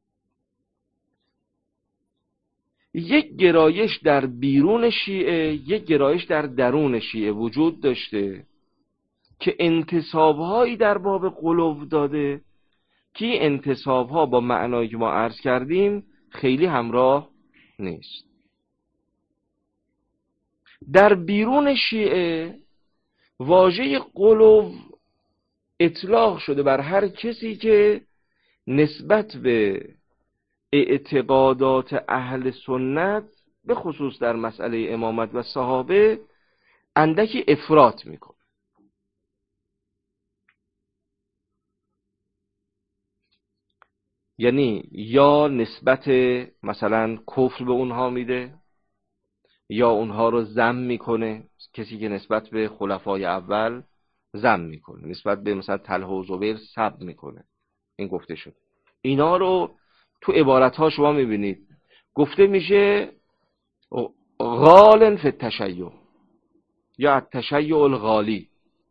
یک گرایش در بیرون شیعه، یک گرایش در درون شیعه وجود داشته که انتساب‌هایی در باب غلو داده که انتساب‌ها با معنایی که ما عرض کردیم خیلی همراه نیست. در بیرون شیعه واژه غلو اطلاق شده بر هر کسی که نسبت به اعتقادات اهل سنت به خصوص در مسئله امامت و صحابه اندکی افراط میکنه. یعنی یا نسبت مثلا کفر به اونها میده یا اونها رو ذم میکنه. کسی که نسبت به خلفای اول ذم میکنه، نسبت به مثلا طلحه و زبیر سب میکنه، این گفته شد. اینا رو تو عبارت ها شما میبینید گفته میشه غالن فی التشیع یا التشیع الغالی.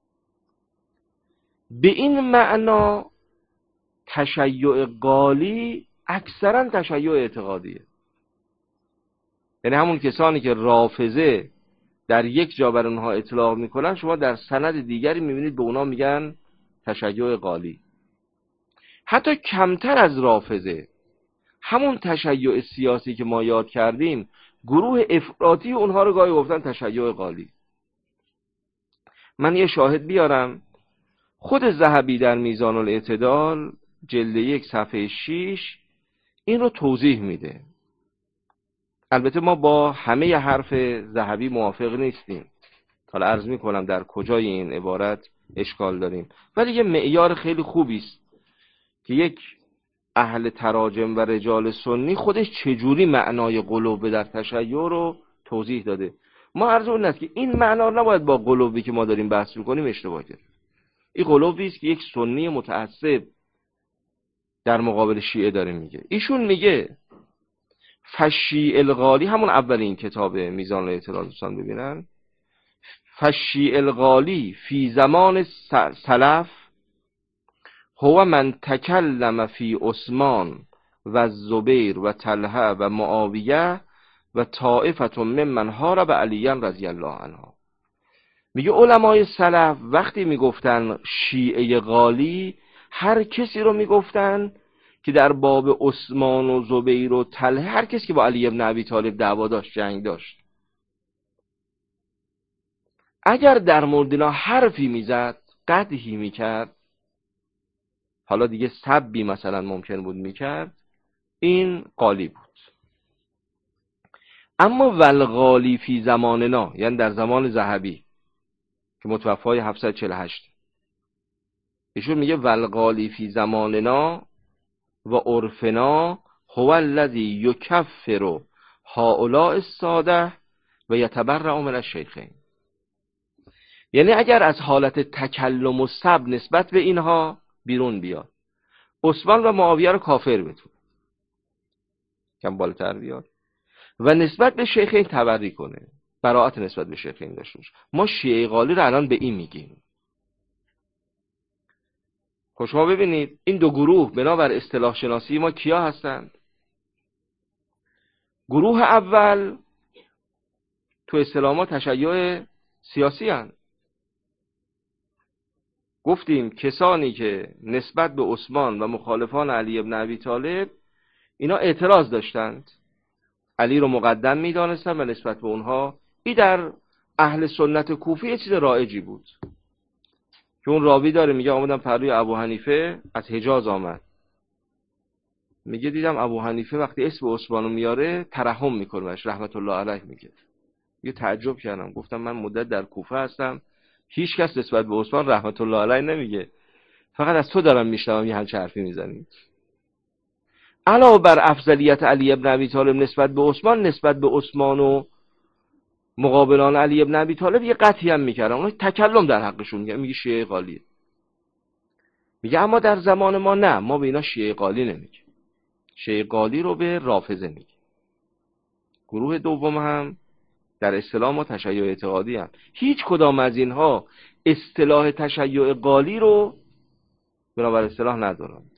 به این معنا تشیع غالی اکثرا تشیع اعتقادیه، یعنی همون کسانی که رافضه در یک جا بر اونها اطلاق میکنن شما در سند دیگری میبینید به اونا میگن تشیع غالی. حتی کمتر از رافضه همون تشیع سیاسی که ما یاد کردیم گروه افراطی اونها رو گاهی گفتن تشیع غالی. من یه شاهد بیارم. خود ذهبی در میزان الاعتدال جلد یک صفحه شش این رو توضیح میده. البته ما با همه حرف ذهبی موافق نیستیم، حالا عرض میکنم در کجای این عبارت اشکال داریم، ولی یه معیار خیلی خوبی است که یک اهل تراجم و رجال سنی خودش چجوری معنای غلو در تشیع رو توضیح داده. ما عرض اون است که این معنا نباید با غلوی که ما داریم بحث میکنیم اشتباه کنیم. این غلوی است که یک سنی متعصب در مقابل شیعه داره میگه. ایشون میگه فشیع الغالی، همون اولین کتاب میزان الاعتدال دوستان ببینن، فشیع الغالی فی زمان سلف هو من تکلم فی عثمان و زبیر و طلحه و معاویه و طائفه ممن حارب علی رضی الله عنه. میگه علمای سلف وقتی میگفتن شیعه غالی هر کسی رو میگفتن که در باب عثمان و زبیر و طلحه، هر کسی که با علی ابن ابی طالب دعوا داشت، جنگ داشت، اگر در مورد اینا حرفی میزد، قدحی میکرد، حالا دیگه سبی مثلا ممکن بود میکرد، این غالی بود. اما والغالی فی زماننا، یعنی در زمان ذهبی که متوفای هفتصد و چهل و هشت، ایشون میگه والغالی فی زماننا و عرفنا هو الذی یکفر هؤلاء الساده و یتبرأ من الشیخین. یعنی اگر از حالت تکلم و سب نسبت به اینها بیرون بیاد، عثمان و معاویه رو کافر بتونه، کم بالاتر بیاد، و نسبت به شیخین تبری کنه، براءت نسبت به شیخین داشته باشه، ما شیعه غالی رو الان به این میگیم. خب شما ببینید این دو گروه بنابر اصطلاح شناسی ما کیا هستند؟ گروه اول تو اصطلاح ما تشیع سیاسی هستند. گفتیم کسانی که نسبت به عثمان و مخالفان علی ابن ابی طالب اینا اعتراض داشتند، علی رو مقدم می‌دانستند و نسبت به اونها، این در اهل سنت کوفی یه چیز رایجی بود که اون راوی داره میگه آمدم پروی ابو حنیفه از حجاز آمد، میگه دیدم ابو حنیفه وقتی اسم عثمانو میاره ترحم میکنه رحمت الله علیه. میگه یه تعجب کردم، گفتم من مدت در کوفه هستم هیچ کس نسبت به عثمان رحمت الله علیه نمیگه، فقط از تو دارم میشنوم یه همچه حرفی میزنی. علاوه بر افضلیت علی ابن ابی طالب نسبت به عثمان، نسبت به عثمان و مقابلان علی ابن ابی طالب یه قطعی هم میکردن، اونها تکلم در حقشون میگه میگه شیعه قالیه. میگه اما در زمان ما نه، ما به اینا شیعه قالی نمیگیم، شیعه قالی رو به رافضه میگیم. گروه دوم هم در اصطلاح ما تشیع اعتقادی هم. هیچ کدام از اینها اصطلاح تشیع قالی رو بنابر اصطلاح ندارند.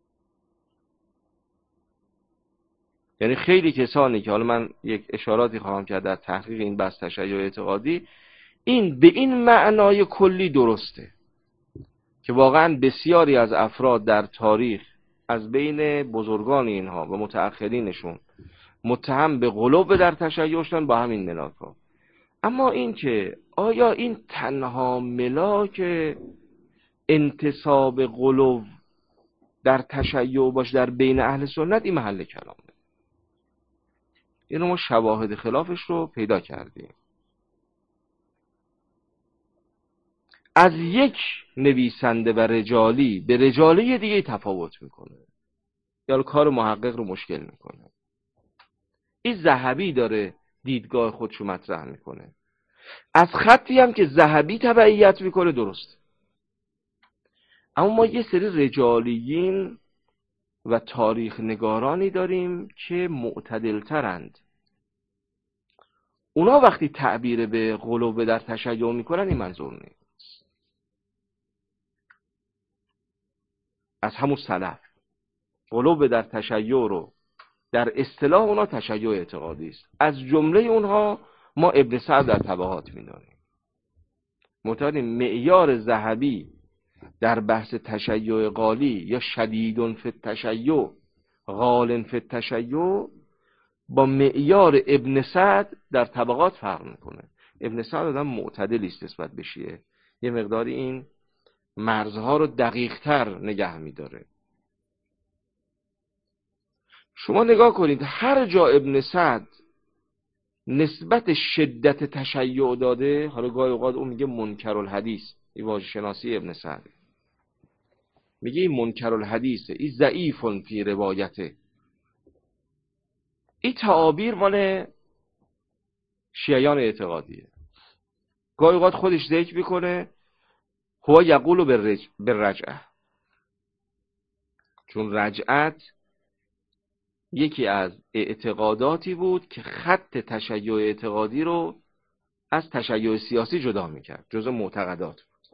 یعنی خیلی کسانی که حالا من یک اشاراتی خواهم کرد در تحقیق این بحث تشیع اعتقادی، این به این معنای کلی درسته که واقعا بسیاری از افراد در تاریخ از بین بزرگان اینها و متأخرینشون متهم به غلو در تشیع شدن با همین ملاک‌ها. اما این که آیا این تنها ملاک انتصاب غلو در تشیع باشه در بین اهل سنت، این محل کلامه. اینو ما شواهد خلافش رو پیدا کردیم. از یک نویسنده و رجالی به رجالی دیگه تفاوت میکنه، یا کار محقق رو مشکل میکنه. این ذهبی داره دیدگاه خودشو مطرح میکنه، از خطی هم که ذهبی تبعیت میکنه درسته. اما ما یه سری رجالیین و تاریخ نگارانی داریم که معتدل ترند. اونا وقتی تعبیر به غلو در تشیع میکنن این منظور نیست. از همون سلف غلو در تشیع رو در اصطلاح اونا تشیع اعتقادی است. از جمله اونها ما ابن سعد در طبقات میدانیم. معتقدیم معیار ذهبی در بحث تشیع قالی یا شدیدن فی التشیع غالن فی التشیع با معیار ابن سعد در طبقات فرق میکنه. ابن سعد آدم معتدلی است نسبت به شیعه، یه مقداری این مرزها رو دقیق تر نگه میداره. شما نگاه کنید هر جا ابن سعد نسبت شدت تشیع داده، حالا گاهی اوقات اون میگه منکر الحدیث، این واژه شناسی ابن سعد، میگه این منکر الحدیثه، این ضعیف فی روایته. این تعابیر مال شیعیان اعتقادیه. گاهی اوقات خودش ذکر میکنه هو یقول بالرج... بالرجعه، چون رجعت یکی از اعتقاداتی بود که خط تشیع اعتقادی رو از تشیع سیاسی جدا میکرد، جزء معتقدات بود.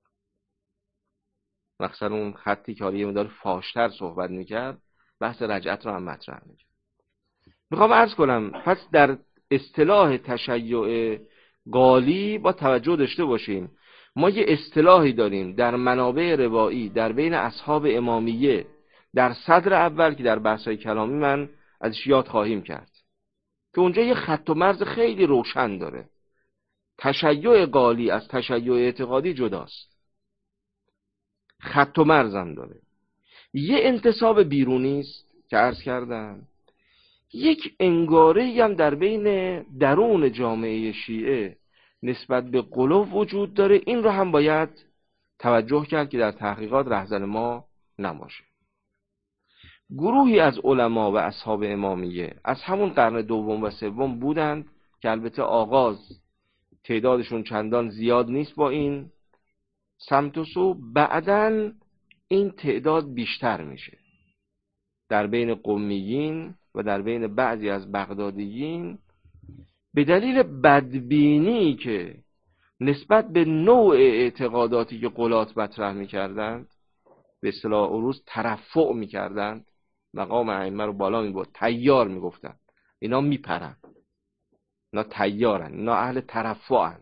مثلا اون خطی که حالا یه مقدار فاشتر صحبت میکرد، بحث رجعت رو هم مطرح میکرد. میخوام عرض کنم پس در اصطلاح تشیع قالی با توجه داشته باشیم، ما یه اصطلاحی داریم در منابع روایی در بین اصحاب امامیه در صدر اول که در بحث‌های کلامی من ازش یاد خواهیم کرد، که اونجا یه خط و مرز خیلی روشن داره. تشیع قالی از تشیع اعتقادی جداست، خط و مرزم داره. یه انتصاب بیرونی است که عرض کردم، یک انگاره‌ای هم در بین درون جامعه شیعه نسبت به غلو وجود داره. این رو هم باید توجه کرد که در تحقیقات رهزن ما نباشه. گروهی از علما و اصحاب امامیه از همون قرن دوم و سوم بودند که البته آغاز تعدادشون چندان زیاد نیست با این سمت و سو، بعدن این تعداد بیشتر میشه در بین قمیین و در بین بعضی از بغدادیین، به دلیل بدبینی که نسبت به نوع اعتقاداتی که غلات مطرح میکردند، به اصطلاح عروض ترفع میکردند، مقام ائمه رو بالا میبرد، تیار میگفتن اینا میپرن، اینا تیارن، اینا اهل ترفعن.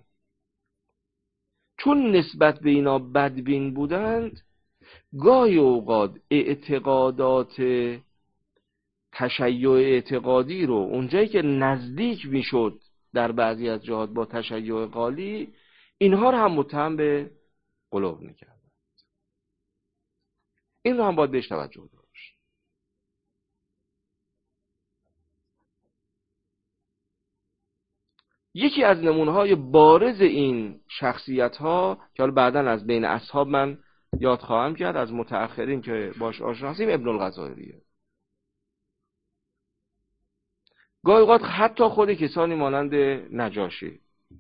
چون نسبت به اینا بدبین بودند، گاهی اوقات اعتقادات تشیع اعتقادی رو اونجایی که نزدیک میشد در بعضی از جهات با تشیع قالی، اینها رو هم متهم به غلو میکرد. این رو هم باید بهش توجه داشت. یکی از نمونه‌های بارز این شخصیت‌ها که حالا بعداً از بین اصحاب من یاد خواهم کرد، از متأخرین که باش آشنا هستیم، ابن الغزالیه. گاهی اوقات حتی خود کسانی مانند نجاشی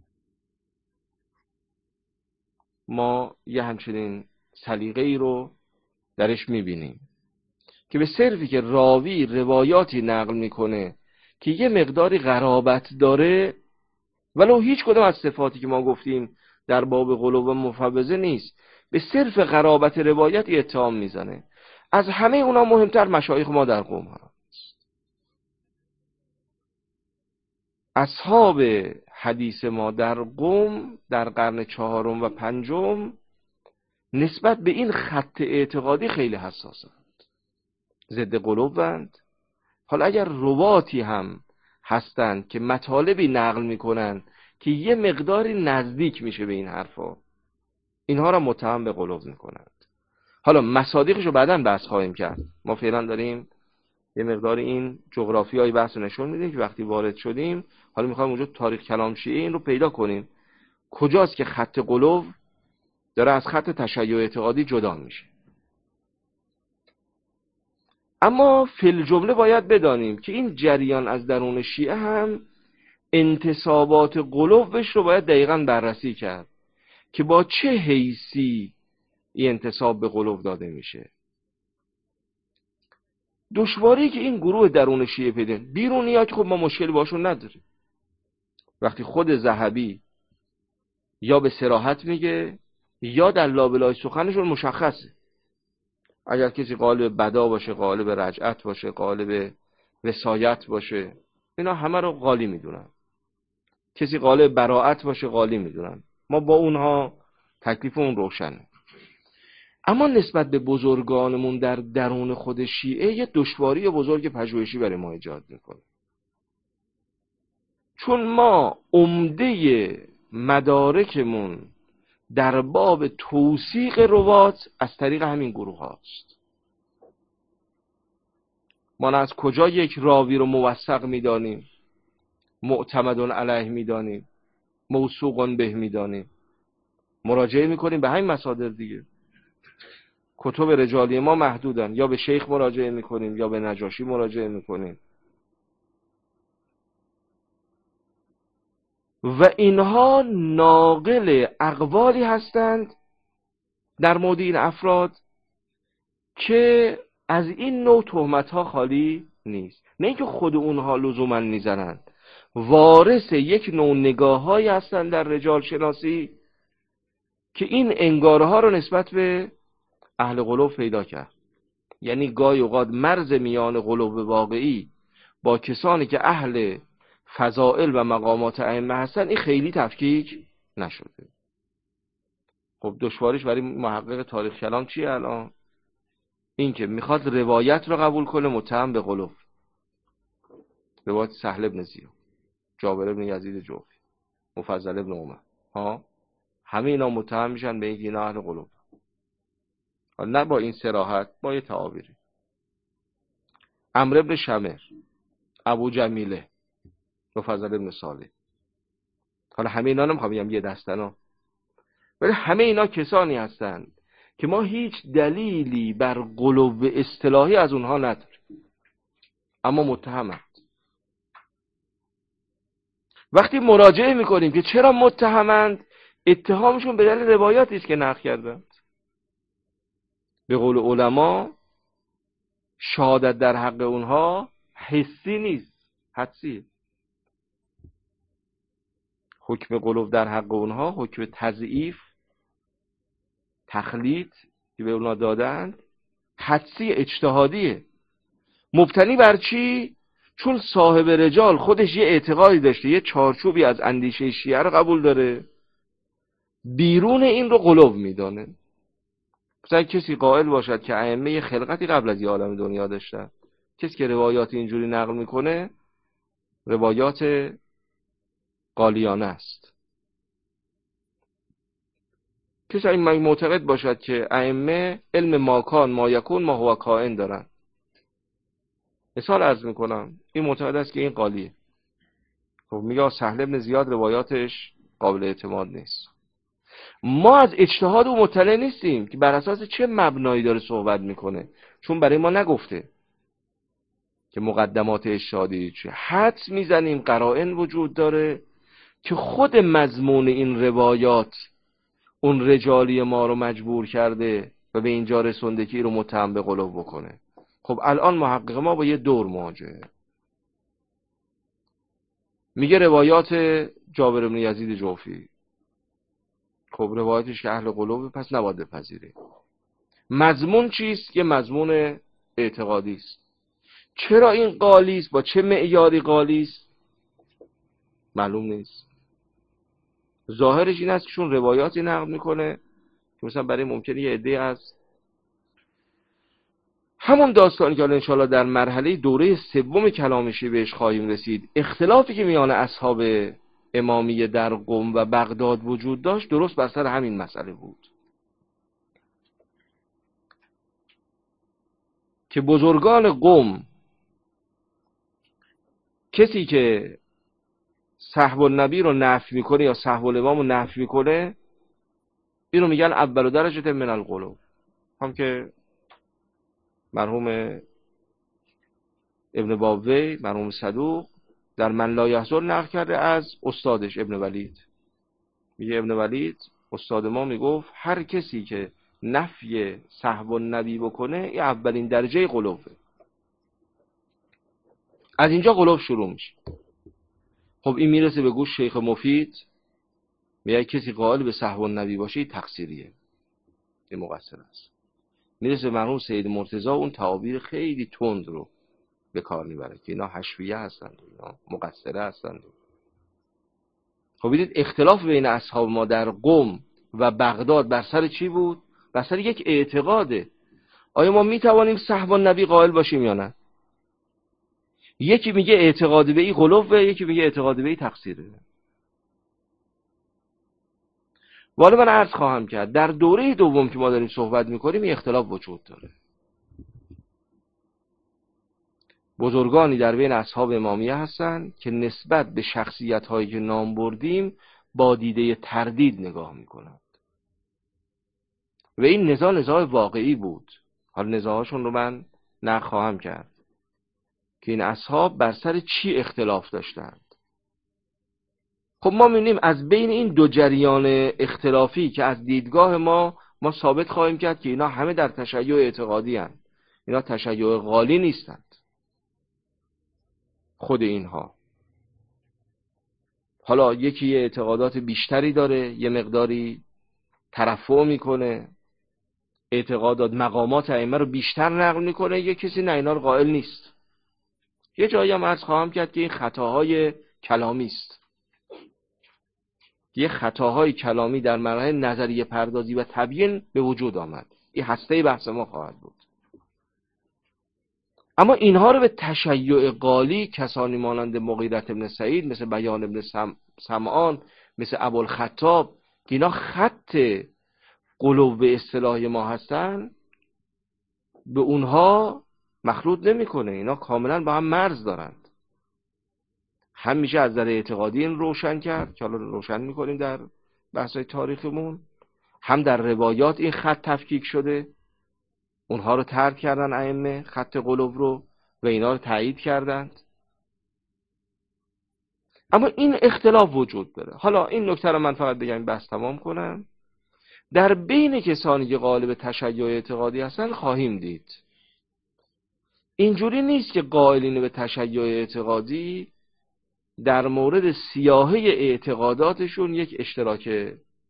ما یه همچنین سلیقه ای رو درش میبینیم که به صرفی که راوی روایاتی نقل میکنه که یه مقداری غرابت داره، ولو هیچ کدوم از صفاتی که ما گفتیم در باب غلو و مفوضه نیست، به صرف غرابت روایت اتهام میزنه. از همه اونا مهمتر مشایخ ما در قم هست. اصحاب حدیث ما در قم در قرن چهارم و پنجم نسبت به این خط اعتقادی خیلی حساسند، ضد غلوند. حالا اگر رواتی هم هستند که مطالبی نقل میکنن که یه مقداری نزدیک میشه به این حرفا، اینها را متهم به غلو میکنند. حالا مصادیقشو بعداً بحث خواهیم کرد. ما فعلا داریم یه مقدار این جغرافیایی بحث نشون میدیم که وقتی وارد شدیم حالا میخوایم اونجا تاریخ کلام شیعه این رو پیدا کنیم، کجاست که خط غلو داره از خط تشیع اعتقادی جدا میشه. اما فی الجمله باید بدانیم که این جریان از درون شیعه هم انتسابات غلوش رو باید دقیقاً بررسی کرد که با چه حیثی این انتساب به غلو داده میشه. دشواری که این گروه درون شیعه پیدا، بیرونی‌ها که خب ما مشکلی باشون نداریم. وقتی خود ذهبی یا به صراحت میگه یا در لابلای سخنشون مشخصه، اگر کسی قالب بدا باشه، قالب رجعت باشه، قالب وصایت باشه، اینا همه رو قالی میدونن. کسی قالب براءت باشه قالی میدونن. ما با اونها تکلیفمون روشنه. اما نسبت به بزرگانمون در درون خود شیعه یه دشواری بزرگ پژوهشی برای ما ایجاد میکنه، چون ما عمده مدارکمون در باب توثیق روات از طریق همین گروه هاست. ما از کجا یک راوی رو موثق میدانیم، معتمدون علیه میدانیم، موثوقون به میدانیم؟ مراجعه میکنیم به همین مصادر دیگه. کتب رجالی ما محدودن، یا به شیخ مراجعه میکنیم یا به نجاشی مراجعه میکنیم و اینها ناقل اقوالی هستند در مورد این افراد که از این نوع تهمت ها خالی نیست. نه اینکه خود اونها لزوما میزنند، وارث یک نوع نگاه هایی هستند در رجال شناسی که این انگاره ها رو نسبت به اهل غلو پیدا کرد. یعنی گاهی اوقات مرز میان غلو واقعی با کسانی که اهل فضائل و مقامات ائمه هستن این خیلی تفکیک نشده. خب دشواریش برای محقق تاریخ کلام چیه الان؟ این که میخواد روایت رو قبول کنه متهم به غلو، روایت سهل بن زیاد، جابر بن یزید جوفی، مفضل بن عمر، ها همه اینا متهم میشن به اینکه اینا اهل غلو. نه با این صراحت، با یه تعابیری. عمرو بن شمر، ابو جمیله، مفضل بن صالح، حالا همه اینا نمیخوام بگم یه دستنا، ولی همه اینا کسانی هستند که ما هیچ دلیلی بر غلو اصطلاحی از اونها نداریم، اما متهمند. وقتی مراجعه میکنیم که چرا متهمند، اتهامشون به دلیل روایاتی است که نقل کردند. به قول علما شهادت در حق اونها حسی نیست، حدسی. حکم غلو در حق اونها حکم تضعیف، تخلیط که به اونها دادند حدسی، اجتهادیه. مبتنی بر چی؟ چون صاحب رجال خودش یه اعتقادی داشته، یه چارچوبی از اندیشه شیعه رو قبول داره، بیرون این رو غلو میدانه. مثلا کسی قائل باشد که ائمه خلقتی قبل از یه عالم دنیا داشتن، کسی که روایات اینجوری نقل میکنه روایات قالیانه است. کسی این معتقد باشد که ائمه علم ماکان ما یکون ما هو کائن دارن، مثال عرض میکنم، این معتقد است که این قالیه. خب میگه سهل بن زیاد روایاتش قابل اعتماد نیست. ما از اجتهاد او مطلع نیستیم که بر اساس چه مبنایی داره صحبت میکنه، چون برای ما نگفته که مقدمات ارشادی چه حدس میزنیم قرائن وجود داره که خود مضمون این روایات اون رجالی ما رو مجبور کرده و به اینجا رسونده که این رو متهم به غلو بکنه. خب الان محقق ما با یه دور مواجهه. میگه روایات جابر بن یزید جوفی، خب روایتش که اهل غلو پس نباید بپذیره. مضمون چیست؟ یه مضمون اعتقادی است. چرا این قالی است؟ با چه معیاری قالی است؟ معلوم نیست. ظاهرش این است که چون روایاتی نقل میکنه که مثلا برای ممکنه یه عده از همون داستانی که حالا انشاءالله در مرحله دوره سوم کلامشی بهش خواهیم رسید، اختلافی که میان اصحاب امامیه در قم و بغداد وجود داشت درست بر سر همین مسئله بود که بزرگان قم کسی که صحب النبی رو نفی میکنه یا صحب الامام رو نفی میکنه اینو میگن اول درجه من الغلو. هم که مرحوم ابن بابوی، مرحوم صدوق در من لا یحزن نقل کرده از استادش ابن ولید. میگه ابن ولید استاد ما میگفت هر کسی که نفی صحب النبی بکنه این اولین درجه غلوه. از اینجا غلو شروع میشه. خب این میرسه به گوش شیخ مفید، میگه کسی قائل به صحب النبی باشه تقصیریه، این مقصر است. میرسه مرحوم سید مرتضی اون تعابیر خیلی تند رو به کار میبره که اینا حشویه هستند، اینا مقصره هستند. خب دیدید اختلاف بین اصحاب ما در قم و بغداد بر سر چی بود؟ بر سر یک اعتقاده. آیا ما میتوانیم صحب النبی قائل باشیم یا نه؟ یکی میگه اعتقاد به این غلوه، یکی میگه اعتقاد به این تقصیره. والا من عرض خواهم کرد در دوره دوم که ما داریم صحبت میکنیم این اختلاف وجود داره. بزرگانی در بین اصحاب امامیه هستن که نسبت به شخصیت هایی که نام بردیم با دیده تردید نگاه میکنند و این نزاع نزاع واقعی بود. حالا نزاعشون رو من نخواهم کرد که این اصحاب بر سر چی اختلاف داشتند. خب ما می‌بینیم از بین این دو جریان اختلافی که از دیدگاه ما ما ثابت خواهیم کرد که اینا همه در تشیع اعتقادی هستند، اینا تشیع قالی نیستند. خود اینها حالا یکی اعتقادات بیشتری داره، یه مقداری ترفع میکنه، اعتقادات مقامات ائمه رو بیشتر نقل میکنه، یه کسی نه اینا رو قائل نیست. یه جایی هم عرض خواهم کرد که این خطاهای کلامی است. یه خطاهای کلامی در مرحله نظریه پردازی و تبیین به وجود آمد. این هسته بحث ما خواهد بود. اما اینها رو به تشیع قالی کسانی مانند مغیرة بن سعید، مثل بیان بن سم... سمعان، مثل ابوالخطاب که اینا خط غلو به اصطلاح ما هستن، به اونها مخلوط نمیکنه. اینا کاملا با هم مرز دارند. هم میشه از نظر اعتقادی این روشن کرد که حالا روشن میکنیم در بحث‌های تاریخمون، هم در روایات این خط تفکیک شده، اونها رو ترک کردن ائمه خط غلو رو و اینا رو تایید کردند. اما این اختلاف وجود داره. حالا این نکته رو من فقط بگم بحث تمام کنم. در بین کسانی که قائل به تشیع اعتقادی هستن خواهیم دید اینجوری نیست که قائلین به تشیع اعتقادی در مورد سیاهه اعتقاداتشون یک اشتراک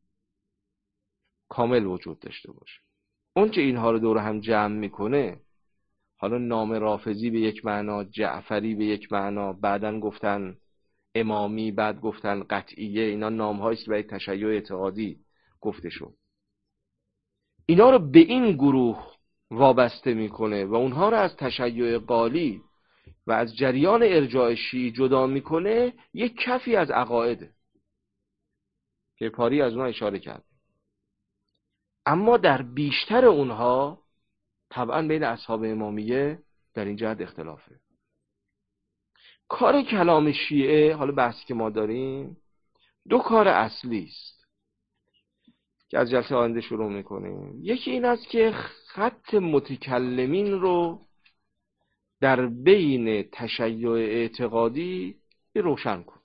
کامل وجود داشته باشه. اون چه اینها رو دور هم جمع میکنه، حالا نام رافضی به یک معنا، جعفری به یک معنا، بعدن گفتن امامی، بعد گفتن قطعیه، اینا نام هاییست که برای تشیع اعتقادی گفته شد. اینا رو به این گروه وابسته میکنه و اونها رو از تشیع قالی و از جریان ارجاع شیعی جدا میکنه. یک کفی از عقایده که پاری از اونها اشاره کرد. اما در بیشتر اونها طبعا بین اصحاب امامیه در این جهت اختلافه. کار کلام شیعه، حالا بحثی که ما داریم، دو کار اصلی است که از جلسه آینده شروع میکنیم. یکی این است که خط متکلمین رو در بین تشیع اعتقادی روشن کن.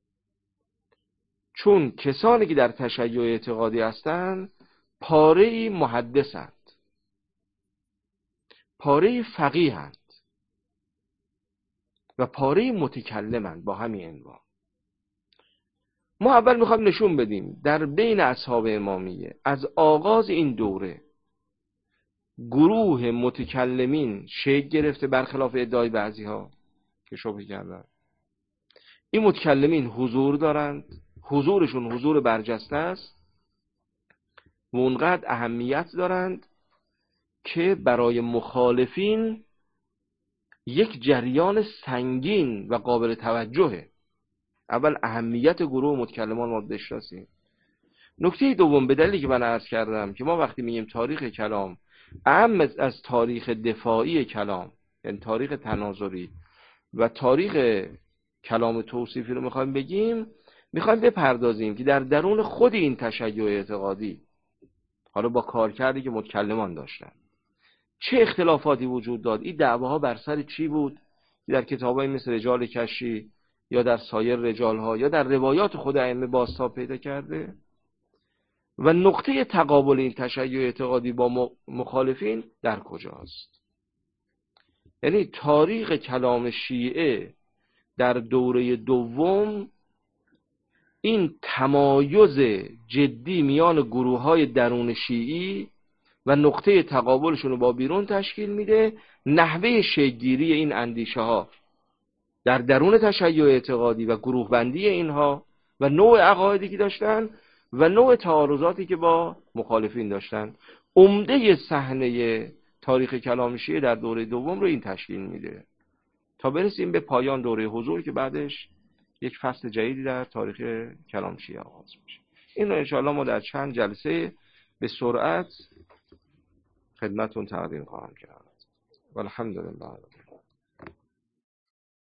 چون کسانی که در تشیع اعتقادی هستند پاره محدثند، پاره فقیهند و پاره متکلمند با همین عنوان. ما اول میخوایم نشون بدیم در بین اصحاب امامیه از آغاز این دوره گروه متکلمین شکل گرفته، برخلاف ادعای بعضی ها که شبهه کردن. این متکلمین حضور دارند، حضورشون حضور برجسته است و اونقدر اهمیت دارند که برای مخالفین یک جریان سنگین و قابل توجهه. اول اهمیت گروه متکلمان ما بشناسیم. نکته دوم، به دلیلی که من عرض کردم که ما وقتی میگیم تاریخ کلام اهم از تاریخ دفاعی کلام، یعنی تاریخ تناظری و تاریخ کلام توصیفی رو میخوایم بگیم، میخوایم بپردازیم که در درون خود این تشیع اعتقادی، حالا با کارکردی که متکلمان داشتن، چه اختلافاتی وجود داد. این دعواها بر سر چی بود؟ در کتابای مثل رجال کشی یا در سایر رجالها یا در روایات خود ائمه بازتاب پیدا کرده و نقطه تقابل این تشیع اعتقادی با مخالفین در کجاست. یعنی تاریخ کلام شیعه در دوره دوم این تمایز جدی میان گروه‌های درون شیعی و نقطه تقابلشون رو با بیرون تشکیل میده. نحوه شکل‌گیری این اندیشه ها در درون تشیع اعتقادی و گروه بندی اینها و نوع عقایدی که داشتن و نوع تعارضاتی که با مخالفین داشتن، عمده صحنه تاریخ کلام شیعه در دوره دوم رو این تشکیل میده تا برسیم به پایان دوره حضور که بعدش یک فصل جدیدی در تاریخ کلام شیعه آغاز میشه. این رو انشاءالله ما در چند جلسه به سرعت خدمتون تقدیم خواهم کرد. والحمدلله.